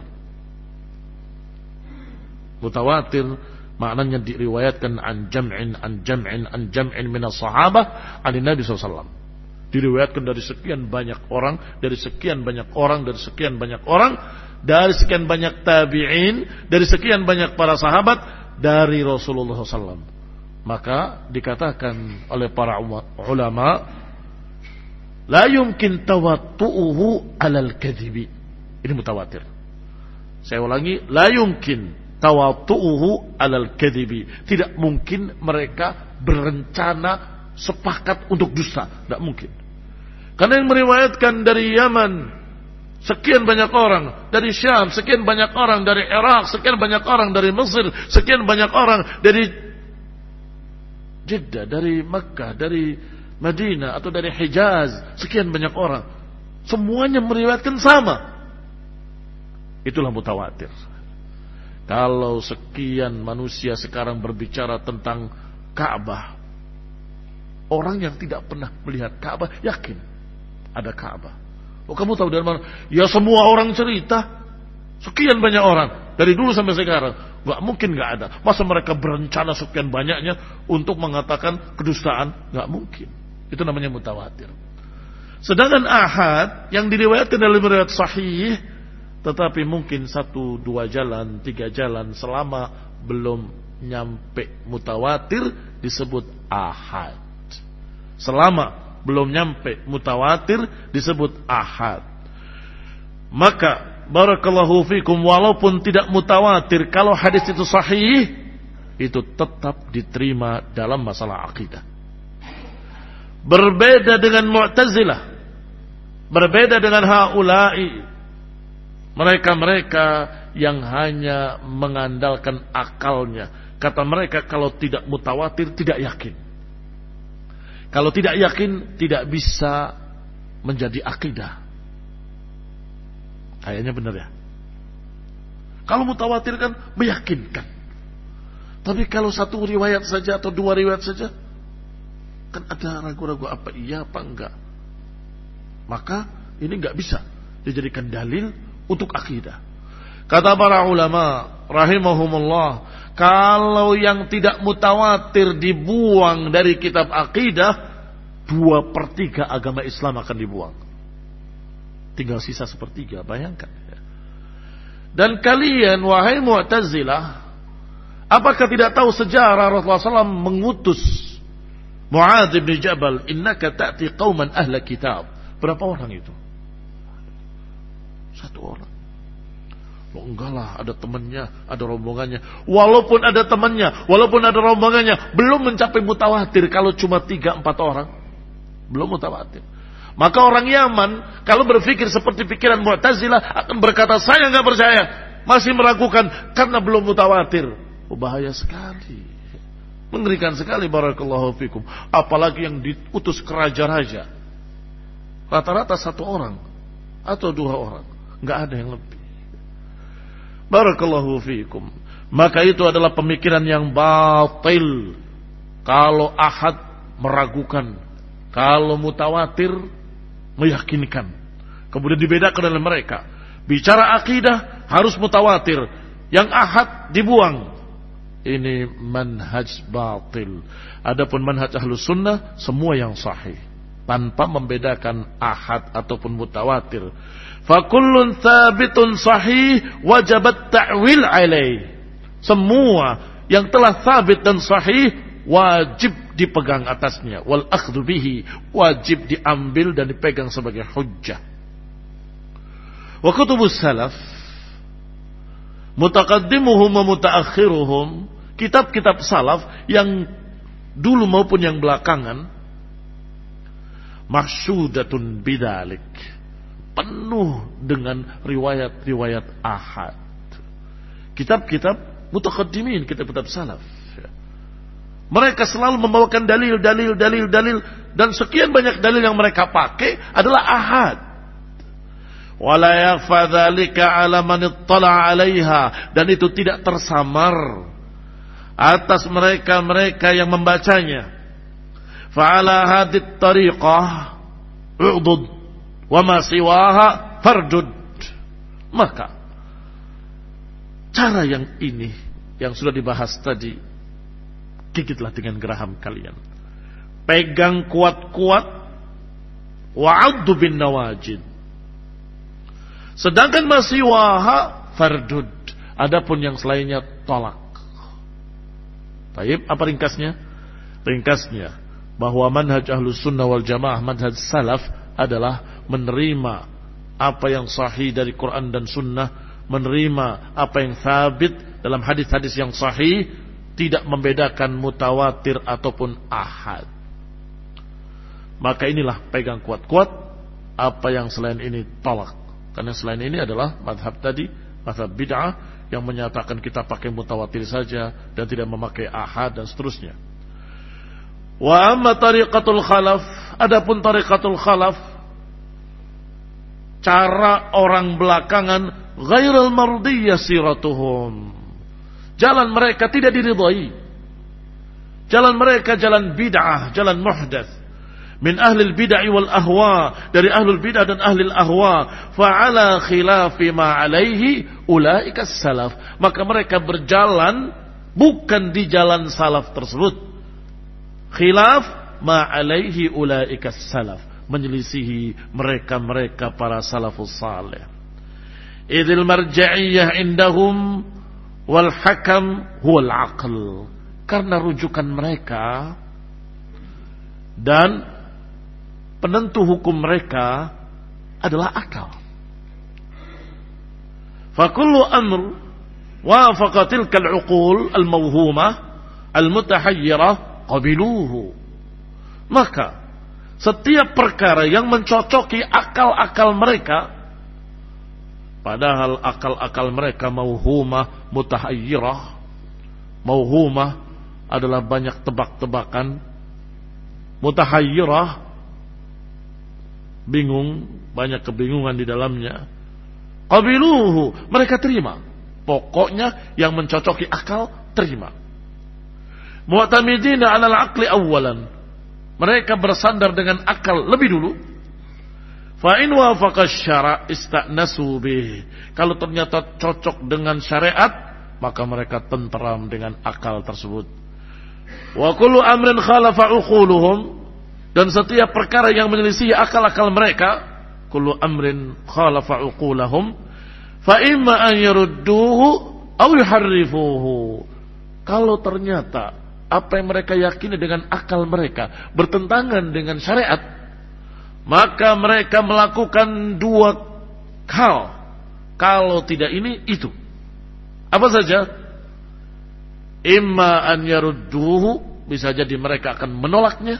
A: Mutawatir maknanya diriwayatkan an jam'in an jam'in an jam'in minas sahabah an Nabi sallallahu alaihi wasallam. Diriwayatkan dari sekian banyak orang, dari sekian banyak orang, dari sekian banyak orang, dari sekian banyak tabi'in, dari sekian banyak para sahabat, dari Rasulullah sallallahu alaihi wasallam. Maka dikatakan oleh para ulama, la yumkin tawattu'uhu alal kadhibi. Ini mutawatir. Saya ulangi, la yumkin tawattu'uhu alal kadhibi. Tidak mungkin mereka berencana sepakat untuk dusta, tidak mungkin. Karena yang meriwayatkan dari Yaman sekian banyak orang, dari Syam sekian banyak orang, dari Irak sekian banyak orang, dari Mesir sekian banyak orang, dari Jeddah, dari Makkah, dari Madinah atau dari Hijaz sekian banyak orang, semuanya meriwayatkan sama. Itulah mutawatir. Kalau sekian manusia sekarang berbicara tentang Ka'bah, orang yang tidak pernah melihat Ka'bah yakin ada Ka'bah. Oh, kamu tahu dari mana? Ya semua orang cerita. Sekian banyak orang dari dulu sampai sekarang. Gak mungkin gak ada. Masa mereka berencana sekian banyaknya untuk mengatakan kedustaan? Gak mungkin. Itu namanya mutawatir. Sedangkan ahad yang diriwayatkan dalam riwayat sahih, tetapi mungkin satu, dua jalan, tiga jalan, selama belum nyampe mutawatir disebut ahad. Selama belum nyampe mutawatir disebut ahad. Maka barakallahu fikum, walaupun tidak mutawatir, kalau hadis itu sahih, itu tetap diterima dalam masalah akidah. Berbeda dengan Mu'tazilah, berbeda dengan haula'i Mereka-mereka yang hanya mengandalkan akalnya. Kata mereka kalau tidak mutawatir tidak yakin. Kalau tidak yakin tidak bisa menjadi akidah. Kayaknya benar ya. Kalau mutawatir kan meyakinkan. Tapi kalau satu riwayat saja atau dua riwayat saja, kan ada ragu-ragu apa iya apa enggak. Maka ini enggak bisa dijadikan dalil untuk akidah. Kata para ulama rahimahumullah, kalau yang tidak mutawatir dibuang dari kitab akidah, dua per tiga agama Islam akan dibuang. Tinggal sisa sepertiga, bayangkan. Dan kalian wahai Mu'tazilah, apakah tidak tahu sejarah Rasulullah shallallahu alaihi wasallam mengutus Mu'adz bin Jabal, innaka ta'ti qauman ahla kitab. Berapa orang itu? Satu orang. Oh, enggak lah, ada temannya, ada rombongannya. Walaupun ada temannya, walaupun ada rombongannya, belum mencapai mutawatir kalau cuma tiga empat orang. Belum mutawatir. Maka orang Yaman kalau berpikir seperti pikiran Mu'tazilah akan berkata saya enggak percaya, masih meragukan karena belum mutawatir. Oh, bahaya sekali. Mengerikan sekali, barakallahu fikum. Apalagi yang diutus ke raja-raja. Rata-rata satu orang atau dua orang, enggak ada yang lebih. Barakallahu fikum. Maka itu adalah pemikiran yang batil. Kalau ahad meragukan, kalau mutawatir meyakinkan. Kemudian dibedakan oleh mereka. Bicara akidah harus mutawatir, yang ahad dibuang. Ini manhaj batil. Adapun manhaj ahlus sunnah semua yang sahih, tanpa membedakan ahad ataupun mutawatir. Fakullun thabitun sahih wajabat ta'wil alaih. Semua yang telah thabit dan sahih wajib dipegang atasnya. Wal akhdhu bihi, wajib diambil dan dipegang sebagai hujjah. Wa kutubus salaf, mutaqaddimuhum wa mutaakhiruhum, kitab-kitab salaf yang dulu maupun yang belakangan, mahsyudatun bidalik, penuh dengan riwayat-riwayat ahad. Kitab-kitab mutaqaddimin, kitab-kitab salaf, mereka selalu membawakan dalil, dalil, dalil, dalil, dan sekian banyak dalil yang mereka pakai adalah ahad. Wala yakhfa dzalika 'ala man ittala 'alaiha, dan itu tidak tersamar atas mereka-mereka yang membacanya. Fa'ala hadit tariqah u'dud wa ma siwaha fardud. Maka cara yang ini yang sudah dibahas tadi, gigitlah dengan geraham kalian, pegang kuat-kuat, wa'addu bin nawajid. Sedangkan masih waha fardud, adapun yang selainnya tolak. Baik, apa ringkasnya? Ringkasnya bahwa manhaj ahlus sunnah wal jamaah, manhaj salaf adalah menerima apa yang sahih dari Quran dan sunnah, menerima apa yang sabit dalam hadis-hadis yang sahih, tidak membedakan mutawatir ataupun ahad. Maka inilah pegang kuat-kuat, apa yang selain ini tolak. Karena selain ini adalah madhab tadi, madhab bid'ah, yang menyatakan kita pakai mutawatir saja dan tidak memakai ahad dan seterusnya. Wa amma tariqatul khalaf, adapun tariqatul khalaf, cara orang belakangan, ghairul mardiyah siratuhum, jalan mereka tidak diridhai. Jalan mereka jalan bid'ah, jalan muhdats. Min ahlil bid'ah wal ahwa, dari ahlul bid'ah dan ahlil ahwa. Fa'ala khilafi ma alaihi ulaika salaf, maka mereka berjalan bukan di jalan salaf tersebut. Khilaf ma alaihi ulaika salaf, menyelisihi mereka-mereka para salafus salih. Idil marja'iyah indahum wal hakam huwal aql, karena rujukan mereka dan penentu hukum mereka adalah akal. Fakullu amr wafaqa tilka al-uqul al-mawhumah al-mutahayyirah qabiluhu. Maka setiap perkara yang mencocoki akal-akal mereka, Padahal akal-akal mereka mauhumah, mutahayyirah. Mauhumah adalah banyak tebak-tebakan. Mutahayyirah, bingung, banyak kebingungan di dalamnya. Qabiluhu, mereka terima. Pokoknya yang mencocoki akal, terima. Mu'tamidina 'alal aqli awwalan, mereka bersandar dengan akal lebih dulu. Fa in wafaqa syara' ista'nasu bih, kalau ternyata cocok dengan syariat, maka mereka tenteram dengan akal tersebut. Wa kullu amrin khalafa uquluhum, dan setiap perkara yang menyelisih akal-akal mereka, kullu amrin khalafa uqulahum, fa imma an yarudduhu aw yuharrifuhu. Kalau ternyata apa yang mereka yakini dengan akal mereka bertentangan dengan syariat, maka mereka melakukan dua hal. Kalau tidak ini, itu. Apa saja? Imma an yarudduhu, bisa jadi mereka akan menolaknya.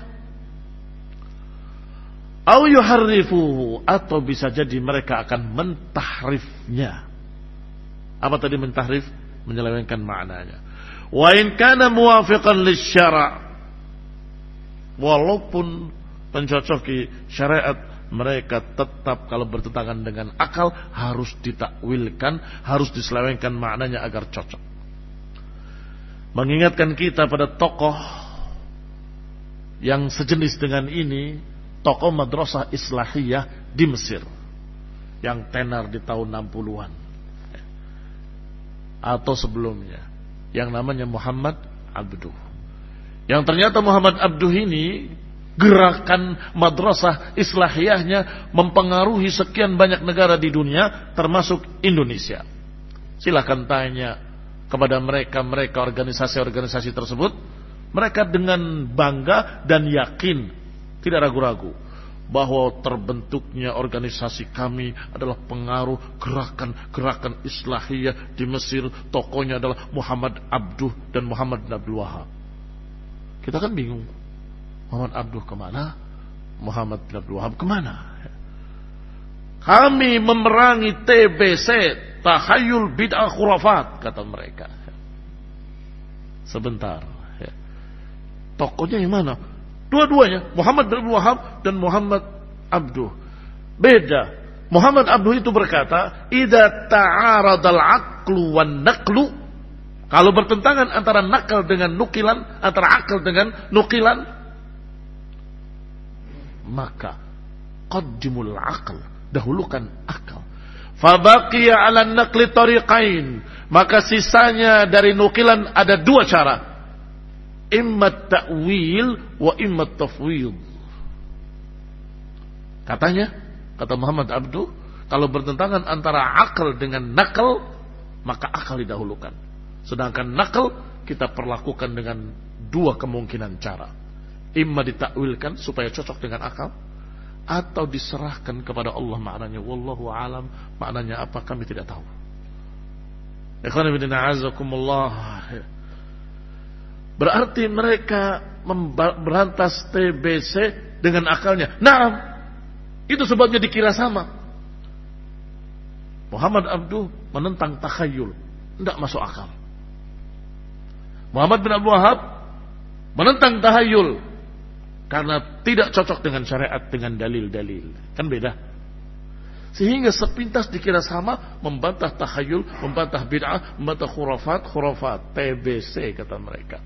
A: Au yuharrifuhu, atau bisa jadi mereka akan mentahrifnya. Apa tadi mentahrif? Menyelewengkan maknanya. Wa in kana muwafiqan lisyara', walaupun mencocoki syariat, mereka tetap kalau bertentangan dengan akal harus ditakwilkan, harus diselewengkan maknanya agar cocok. Mengingatkan kita pada tokoh yang sejenis dengan ini, tokoh madrasah islahiyah di Mesir yang tenar di tahun enam puluhan atau sebelumnya, yang namanya Muhammad Abduh. Yang ternyata Muhammad Abduh ini gerakan madrasah islahiyahnya mempengaruhi sekian banyak negara di dunia, termasuk Indonesia. Silakan tanya kepada mereka-mereka organisasi-organisasi tersebut. Mereka dengan bangga dan yakin, tidak ragu-ragu, bahwa terbentuknya organisasi kami adalah pengaruh gerakan-gerakan islahiyah di Mesir. Tokohnya adalah Muhammad Abduh dan Muhammad bin Abdul Wahab. Kita kan bingung, Muhammad Abduh kemana? Muhammad bin Abdul Wahab kemana? Kami memerangi T B C, takhayul bid'ah khurafat, kata mereka. Sebentar, ya. Tokohnya yang mana? Dua-duanya, Muhammad bin Abdul Wahab dan Muhammad Abduh. Beda. Muhammad Abduh itu berkata, idza ta'aradal aqlu wan naqlu, kalau bertentangan antara nakal dengan nukilan, antara akal dengan nukilan, maka qaddimul aql, dahulukan akal. Fa baqiya 'ala naqli tariqain, maka sisanya dari nukilan ada dua cara, imma ta'wil wa imma tafwid. Katanya, kata Muhammad Abduh, kalau bertentangan antara akal dengan nakal, maka akal didahulukan. Sedangkan nakal kita perlakukan dengan dua kemungkinan cara. Imma ditakwilkan supaya cocok dengan akal, atau diserahkan kepada Allah maknanya. Wallahu alam, maknanya apa kami tidak tahu. Ikhwan fillah azakumullah. Berarti mereka memberantas T B C dengan akalnya. Naam, itu sebabnya dikira sama. Muhammad Abduh menentang takhayul, tidak masuk akal. Muhammad bin Abdul Wahab menentang tahayul karena tidak cocok dengan syariat, dengan dalil-dalil. Kan beda. Sehingga sepintas dikira sama, membantah tahayul, membantah bid'ah, membantah khurafat, khurafat, T B C kata mereka.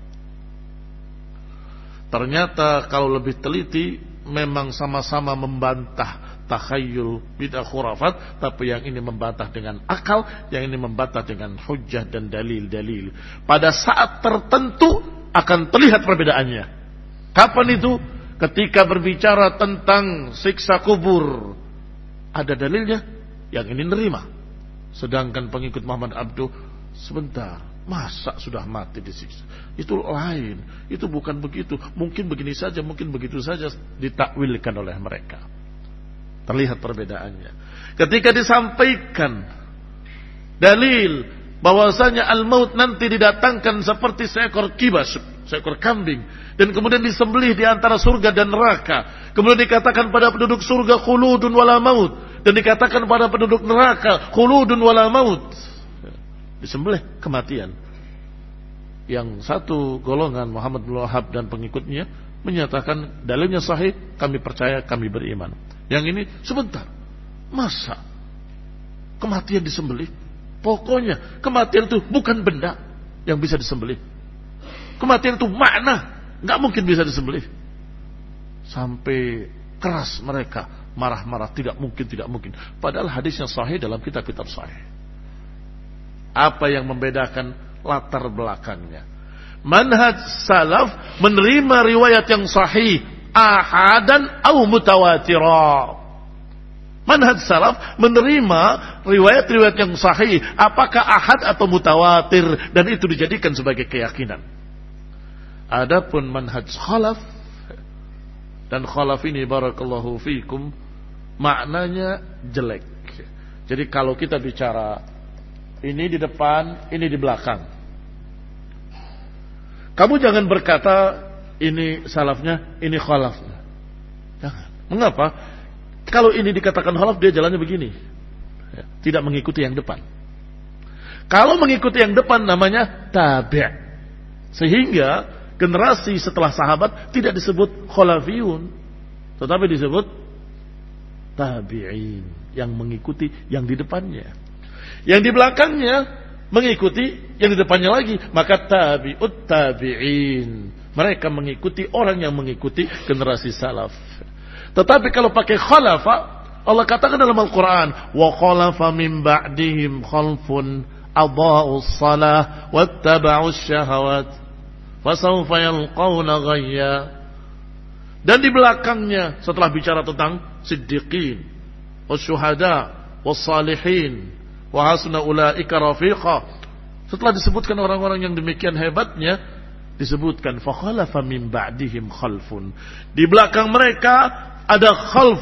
A: Ternyata kalau lebih teliti, memang sama-sama membantah takhayul, bid'ah, khurafat, tapi yang ini membantah dengan akal, yang ini membantah dengan hujjah dan dalil-dalil. Pada saat tertentu akan terlihat perbedaannya. Kapan itu? Ketika berbicara tentang siksa kubur, ada dalilnya, yang ini nerima. Sedangkan pengikut Muhammad Abduh, sebentar, masa sudah mati disiksa? Itu lain, itu bukan begitu. Mungkin begini saja, mungkin begitu saja, ditakwilkan oleh mereka. Terlihat perbedaannya. Ketika disampaikan dalil bahwasanya al-maut nanti didatangkan seperti seekor kibas, seekor kambing, dan kemudian disembelih di antara surga dan neraka. Kemudian dikatakan pada penduduk surga khuludun wala maut, dan dikatakan pada penduduk neraka, khuludun wala maut. Disembelih kematian. Yang satu golongan Muhammad bin Wahab dan pengikutnya menyatakan dalilnya sahih, kami percaya, kami beriman. Yang ini sebentar. Masa kematian disembelih? Pokoknya kematian itu bukan benda yang bisa disembelih. Kematian itu makna, nggak mungkin bisa disembelih. Sampai keras mereka, marah-marah, tidak mungkin, tidak mungkin. Padahal hadisnya sahih dalam kitab-kitab sahih. Apa yang membedakan? Latar belakangnya. Manhaj salaf menerima riwayat yang sahih, ahadan au mutawatira. Manhaj salaf menerima riwayat-riwayat yang sahih, apakah ahad atau mutawatir, dan itu dijadikan sebagai keyakinan. Adapun manhaj khalaf, dan khalaf ini barakallahu fikum maknanya jelek. Jadi kalau kita bicara ini di depan, ini di belakang, kamu jangan berkata ini salafnya, ini khalafnya. Jangan. Mengapa? Kalau ini dikatakan khalaf, dia jalannya begini, ya, tidak mengikuti yang depan. Kalau mengikuti yang depan namanya tabi'. Sehingga generasi setelah sahabat tidak disebut khalafiyun, tetapi disebut tabi'in, yang mengikuti yang di depannya. Yang di belakangnya mengikuti yang di depannya lagi, maka tabi'ut tabi'in. Mereka mengikuti orang yang mengikuti generasi salaf. Tetapi kalau pakai khalafa, Allah katakan dalam Al-Quran, wa khalafa min ba'dihim khalfun adha'us salah wattaba'us syahawat fasawfa yalqawna ghayya. Dan di belakangnya setelah bicara tentang siddiqin wasyuhada wassalihin wa hasuna ulaika rafiqa, setelah disebutkan orang-orang yang demikian hebatnya, disebutkan fa khalafa min ba'dihim khalfun. Di belakang mereka ada khalf,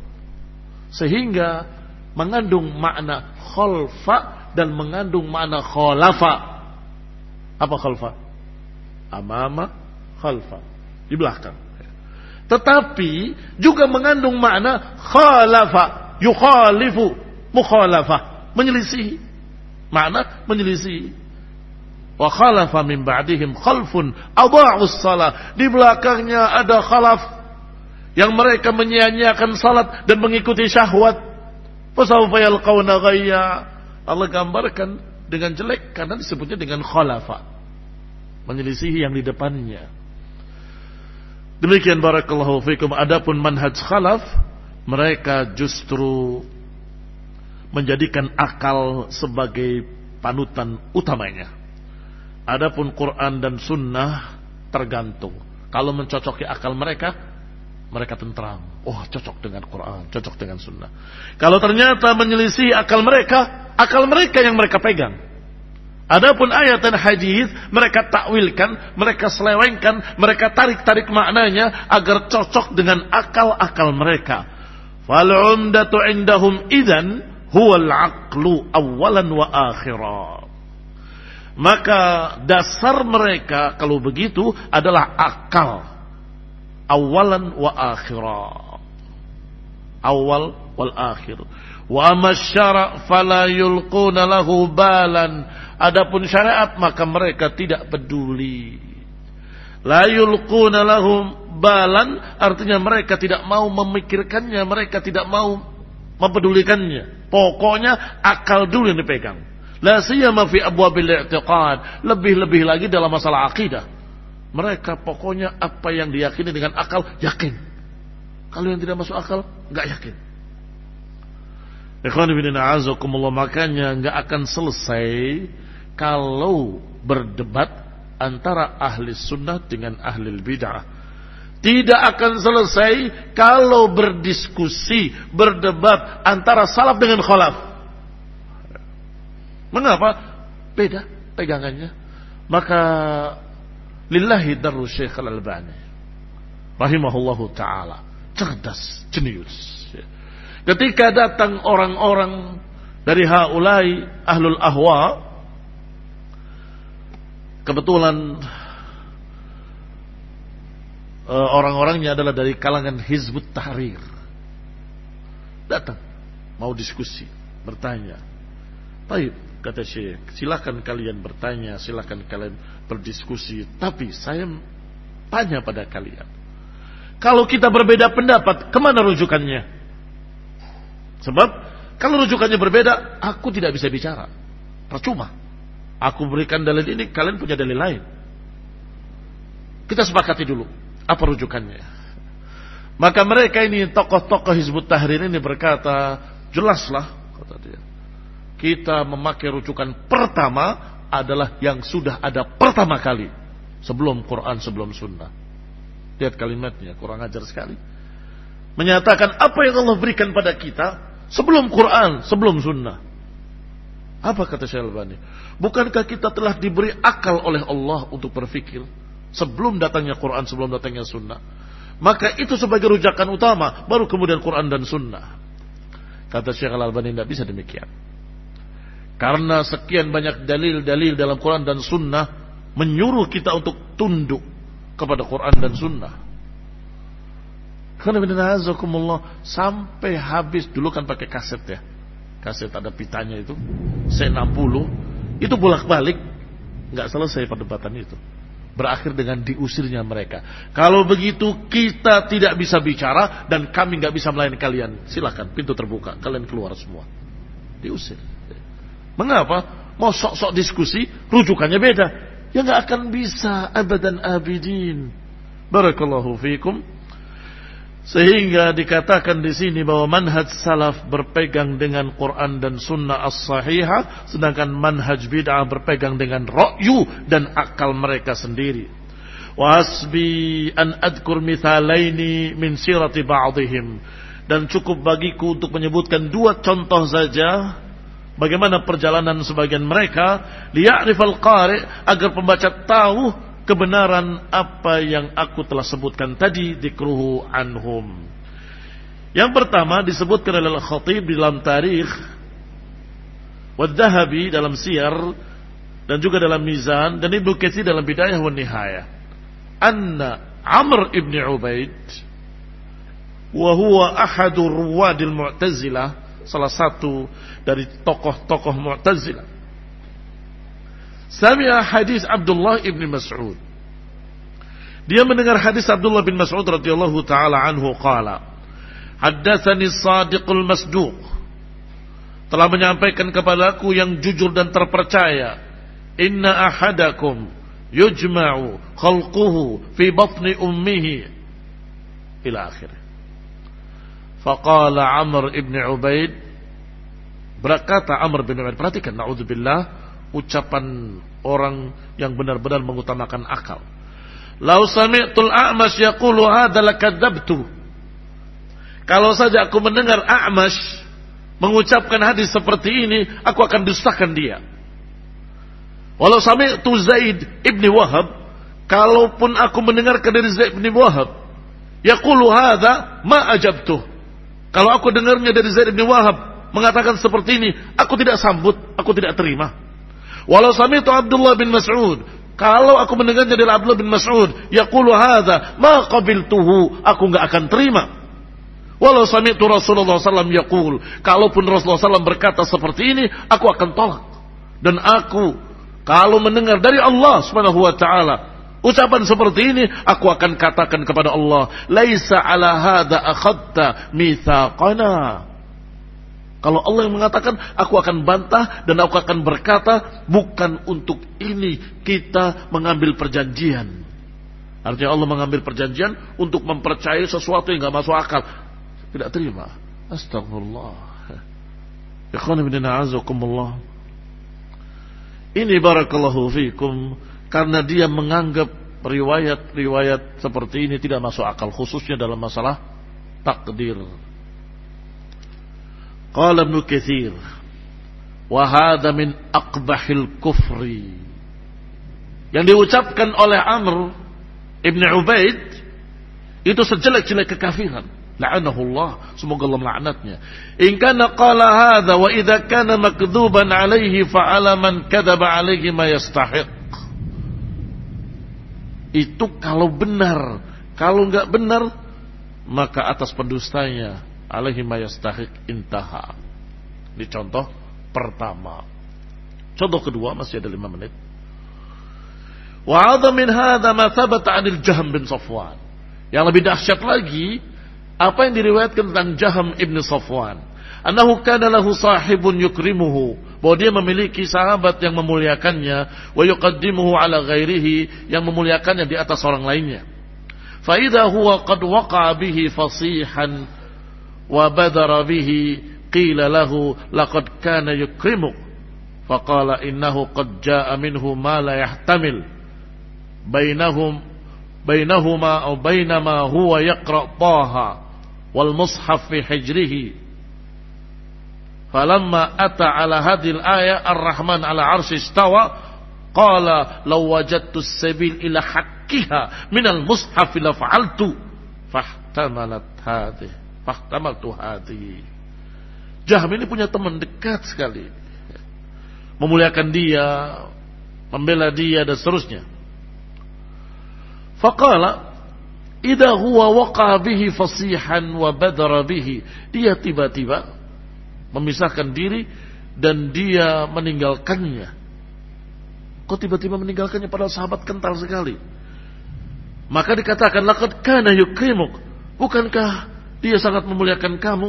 A: sehingga mengandung makna khalfa dan mengandung makna khalafa. Apa khalfa? Amama, khalfa, di belakang. Tetapi juga mengandung makna khalafa, yukhalifu, mukhalafah, menyelisihi. Makna menyelisihi. Wa khalafa min ba'dihim khalfun adha'us salah. Di belakangnya ada khalaf yang mereka menyia-nyiakan salat dan mengikuti syahwat. Fasawfa yalqawna ghayya. Allah gambarkan dengan jelek karena disebutnya dengan khalafa, menyelisihi yang di depannya. Demikian barakallahu fikum. Adapun manhaj khalaf, mereka justru menjadikan akal sebagai panutan utamanya. Adapun Quran dan sunnah tergantung. Kalau mencocoki akal mereka, mereka tentram. Oh, cocok dengan Quran, cocok dengan sunnah. Kalau ternyata menyelisih akal mereka, akal mereka yang mereka pegang. Adapun ayat dan hadis, mereka takwilkan, mereka selewengkan, mereka tarik-tarik maknanya agar cocok dengan akal-akal mereka. Fal umdatu indahum idzan huwal aqlu awalan wa akhira. Maka dasar mereka kalau begitu adalah akal, awalan wa akhira, awal wal akhir. Wa amasyara fala yulquna lahu balan. Adapun syariat maka mereka tidak peduli. La yulquna lahum balan artinya mereka tidak mau memikirkannya, mereka tidak mau mempedulikannya. Pokoknya akal dulu yang dipegang. La siyama fi abwabil i'tiqad, lebih-lebih lagi dalam masalah akidah. Mereka pokoknya apa yang diyakini dengan akal yakin. Kalau yang tidak masuk akal enggak yakin. Ikhwan fillah a'azakumullah, makanya enggak akan selesai kalau berdebat antara ahli sunnah dengan ahli bid'ah. Tidak akan selesai kalau berdiskusi, berdebat antara salaf dengan khalaf. Mengapa? Beda pegangannya. Maka lillahi darru Syekh Al-Albani rahimahullahu ta'ala, cerdas, jenius. Ketika datang orang-orang dari haulai ahlul ahwa, kebetulan orang-orangnya adalah dari kalangan Hizbut Tahrir, datang mau diskusi, bertanya. Baik, kata Syekh, silakan kalian bertanya, silakan kalian berdiskusi, tapi saya tanya pada kalian, kalau kita berbeda pendapat, kemana rujukannya? Sebab kalau rujukannya berbeda, aku tidak bisa bicara, percuma. Aku berikan dalil ini, kalian punya dalil lain. Kita sepakati dulu apa rujukannya. Maka mereka ini, tokoh-tokoh Hizbut Tahrir ini berkata, jelaslah, kata dia, kita memakai rujukan pertama adalah yang sudah ada pertama kali, sebelum Quran, sebelum Sunnah. Lihat kalimatnya, kurang ajar sekali. Menyatakan apa yang Allah berikan pada kita sebelum Quran, sebelum Sunnah. Apa kata Syekh Albani? Bukankah kita telah diberi akal oleh Allah untuk berfikir sebelum datangnya Quran, sebelum datangnya Sunnah? Maka itu sebagai rujukan utama, baru kemudian Quran dan Sunnah. Kata Syekh Al-Albani, tidak bisa demikian. Karena sekian banyak dalil-dalil dalam Quran dan Sunnah menyuruh kita untuk tunduk kepada Quran dan Sunnah. Karena sampai habis, dulu kan pakai kaset ya, kaset ada pitanya itu C enam puluh, itu bolak-balik, nggak selesai perdebatan itu. Berakhir dengan diusirnya mereka. Kalau begitu kita tidak bisa bicara dan kami nggak bisa melayani kalian. Silakan, pintu terbuka, kalian keluar semua. Diusir. Mengapa? Mau sok-sok diskusi, rujukannya beda. Ya nggak akan bisa abadan abidin. Barakallahu fikum. Sehingga dikatakan di sini bahwa manhaj salaf berpegang dengan Quran dan Sunnah as-sahihah, sedangkan manhaj bid'ah berpegang dengan ra'yu dan akal mereka sendiri. Wa hasbi an adkur mithalaini min sirati ba'dihim, dan cukup bagiku untuk menyebutkan dua contoh saja bagaimana perjalanan sebagian mereka, liya'rifal qari', agar pembaca tahu kebenaran apa yang aku telah sebutkan tadi, dikruhu anhum. Yang pertama disebutkan oleh Al-Khatib di dalam Tarikh, Wadz-Dzahabi dalam Siyar, dan juga dalam Mizan, dan Ibnu Katsir dalam Bidayah wan Nihayah. Anna Amr ibn Ubaid, wa huwa ahadu ruwadil Mu'tazilah, salah satu dari tokoh-tokoh Mu'tazilah, sami'a hadis Abdullah ibn Mas'ud. Dia mendengar hadis Abdullah bin Mas'ud radhiyallahu taala anhu qala, haddatsani as-sadiqul masduq, telah menyampaikan kepadaku yang jujur dan terpercaya, inna ahadakum yujma'u khalquhu fi batni ummihi ila akhir. Faqala Amr ibn Ubaid, berkata Amr bin Ubaid, perhatikan, naudzubillah, ucapan orang yang benar-benar mengutamakan akal. Lau sami'tul A'mash yaqulu hadza lakadzabtu. Kalau saja aku mendengar A'mash mengucapkan hadis seperti ini, aku akan dustakan dia. Walau sami'tu Zaid ibni Wahab, kalaupun aku mendengarkan dari Zaid ibni Wahab, yaqulu hadza ma ajabtuh. Kalau aku dengarnya dari Zaid ibni Wahab mengatakan seperti ini, aku tidak sambut, aku tidak terima. Walau sami'tu Abdullah bin Mas'ud, kalau aku mendengarnya dari Abdullah bin Mas'ud, yaqulu hadza ma qabiltuhu, aku enggak akan terima. Walau sami'tu Rasulullah sallallahu alaihi wasallam yaqul, kalaupun Rasulullah sallallahu alaihi wasallam berkata seperti ini, aku akan tolak. Dan aku kalau mendengar dari Allah Subhanahu wa taala ucapan seperti ini, aku akan katakan kepada Allah, laisa ala hadza akhadta mitsaqana. Kalau Allah yang mengatakan, aku akan bantah dan aku akan berkata, bukan untuk ini kita mengambil perjanjian. Artinya Allah mengambil perjanjian untuk mempercayai sesuatu yang tidak masuk akal. Tidak terima. Astagfirullah. Ikhwan ibn a'azakumullah. Ini barakallahu fikum, karena dia menganggap riwayat-riwayat seperti ini tidak masuk akal, khususnya dalam masalah takdir. Qala Ibnu Katsir, wa hadza min aqbahil kufri. Yang diucapkan oleh Amr ibn Ubaid itu sejelek-jelek kekafiran. La'anahullah, semoga Allah melaknatnya. In kana qala hadza wa idza kana makdzuban alaihi fa ala man kadzaba alaihi ma yastahiq. Itu kalau benar, kalau enggak benar maka atas pendustanya alaihi ma yastahiq intaha. Ini contoh pertama. Contoh kedua, masih ada lima menit. Wa 'adha min hadha ma thabata 'anil Jahm bin Safwan. Yang lebih dahsyat lagi, apa yang diriwayatkan tentang Jahm ibn Safwan. Annahu kana lahu sahibun yukrimuhu, bahwa dia memiliki sahabat yang memuliakannya, wa yuqaddimuhu ala ghairihi, yang memuliakannya di atas orang lainnya. Fa idza huwa qad waqa'a bihi fasihan wa badara bihi qila lahu laqad kana yukrimuk, faqala innahu qad jaa'a minhu ma la yahtamil bainahum bainahuma aw bainama huwa yaqra' Taha wal mushaf fi hijrihi. Falamma ata ala hadhil ayah ar-Rahman ala 'arsy istawa qala law wajadtu as-sabil ila hakkiha min al-mushaf la fa'altu fahtamalat hadhihi fahtamaltu hadhihi. Jahm ini punya teman dekat sekali, memuliakan dia, membela dia dan seterusnya. Faqala idza huwa waqa'a bihi fasihan wa badara bihi, dia tiba-tiba memisahkan diri dan dia meninggalkannya. Kok tiba-tiba meninggalkannya padahal sahabat kental sekali? Maka dikatakan laqad kana yukrimuk, bukankah dia sangat memuliakan kamu?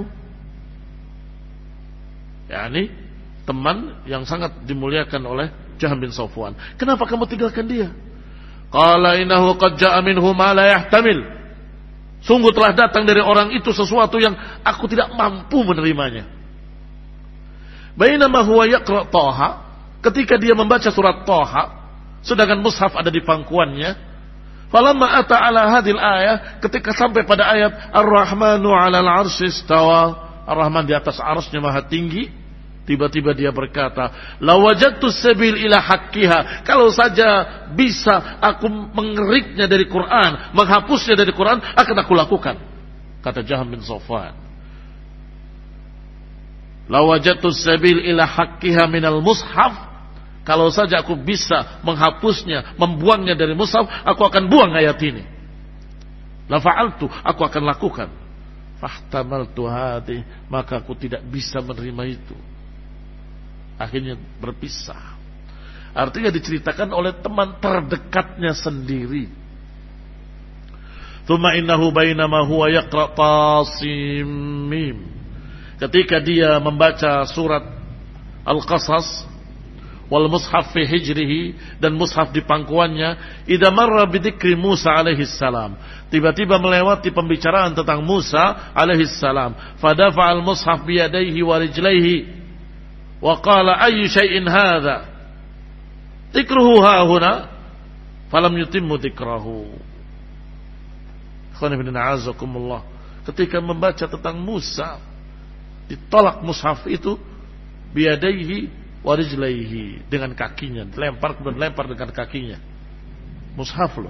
A: yakni teman yang sangat dimuliakan oleh Jahm bin Safwan. Kenapa kamu tinggalkan dia? Qala innahu qad jaa'a minhu ma la yahtamil. Sungguh telah datang dari orang itu sesuatu yang aku tidak mampu menerimanya. Bainama huwa yaqra' Taha, ketika dia membaca surat Taha, sedangkan mushaf ada di pangkuannya. Falamma ata ala hadhil ayah, ketika sampai pada ayat Ar-Rahmanu 'alal 'arsy istawa, Ar-Rahman di atas arsy-Nya maha tinggi, tiba-tiba dia berkata, "La wajadtu sabil ila haqqiha." Kalau saja bisa aku mengeriknya dari Quran, menghapusnya dari Quran, akan aku lakukan, kata Jahm bin Safwan. La wajadtu sabil ila haqqiha minal mushaf. Kalau saja aku bisa menghapusnya, membuangnya dari mushaf, aku akan buang ayat ini. La fa'altu, aku akan lakukan. Fahtamaltu hadhi, maka aku tidak bisa menerima itu. Akhirnya berpisah. Artinya diceritakan oleh teman terdekatnya sendiri. Tsumma innahu bainama huwa yaqra' Tasim Mim. Ketika dia membaca surat Al-Qasas wal mushaf fi hijrihi, dan mushaf di pangkuannya, idza marra bidzikri Musa alaihi salam, tiba-tiba melewati pembicaraan tentang Musa alaihi salam, fadafa al mushaf bi yadayhi wa rijlaihi wa qala ayyu shay'in hadha dzikruhu ha huna falam yutimmu dzikrahu. Ketika membaca tentang Musa, ditolak mushaf itu biyadaihi warijlaihi, dengan kakinya, dilempar kemudian lempar dengan kakinya. Mushaf loh.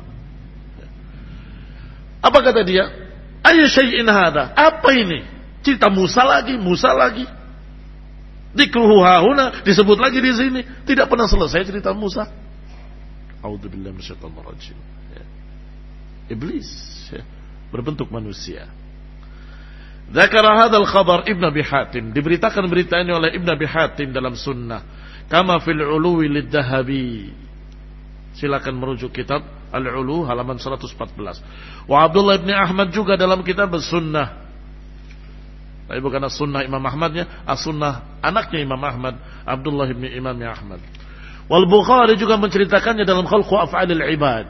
A: Apa kata dia? Ayy syai'in hadza? Apa ini? Cerita Musa lagi, Musa lagi. Dzikruhu hauna, disebut lagi di sini. Tidak pernah selesai cerita Musa. A'udzubillahi minasyaitonir rajim. Iblis ya, berbentuk manusia. Dzakara hadzal khabar Ibn Abi Hatim, diberitakan berita ini oleh Ibn Abi Hatim dalam sunnah, kama fil uluwi lidzahabi. Silakan merujuk kitab Al-Ulu halaman seratus empat belas. Wa Abdullah bin Ahmad juga dalam kitab As-Sunnah. Tapi bukan As-Sunnah Imam Ahmadnya, As-Sunnah anaknya Imam Ahmad, Abdullah bin Imam Ahmad. Wal Bukhari juga menceritakannya dalam Khalqu Af'alil Ibad.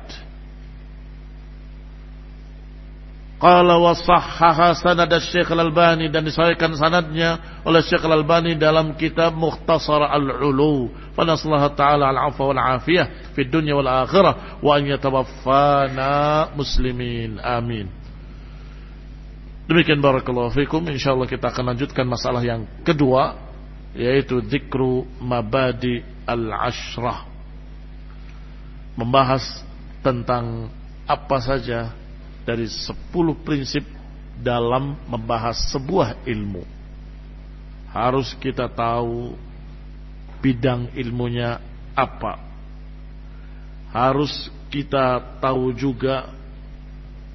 A: Qala wa sahhaha sanad Syekh Al-Albani, dan disahihkan sanadnya oleh Syekh Al-Albani dalam kitab Mukhtasar Al-Ulu. Fa nasallahu ta'ala al-'afwa wal 'afiyah fid dunya wal akhirah wa an yatawaffana muslimin. Amin. Demikian barakallahu fikum. Insyaallah kita akan lanjutkan masalah yang kedua, yaitu dzikru mabadi al-ashrah. Membahas tentang apa saja dari sepuluh prinsip dalam membahas sebuah ilmu. Harus kita tahu bidang ilmunya apa. Harus kita tahu juga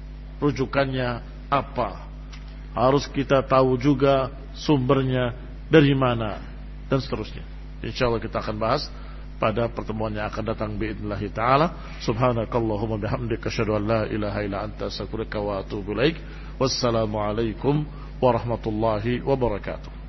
A: rujukannya apa. Harus kita tahu juga sumbernya dari mana, dan seterusnya. Insyaallah kita akan bahas pada pertemuan yang akan datang biidznillah taala. Subhanakallahumma bihamdika asyhadu an la ilaha illa anta astaghfiruka wa atubu ilaik. Wassalamu alaikum warahmatullahi wabarakatuh.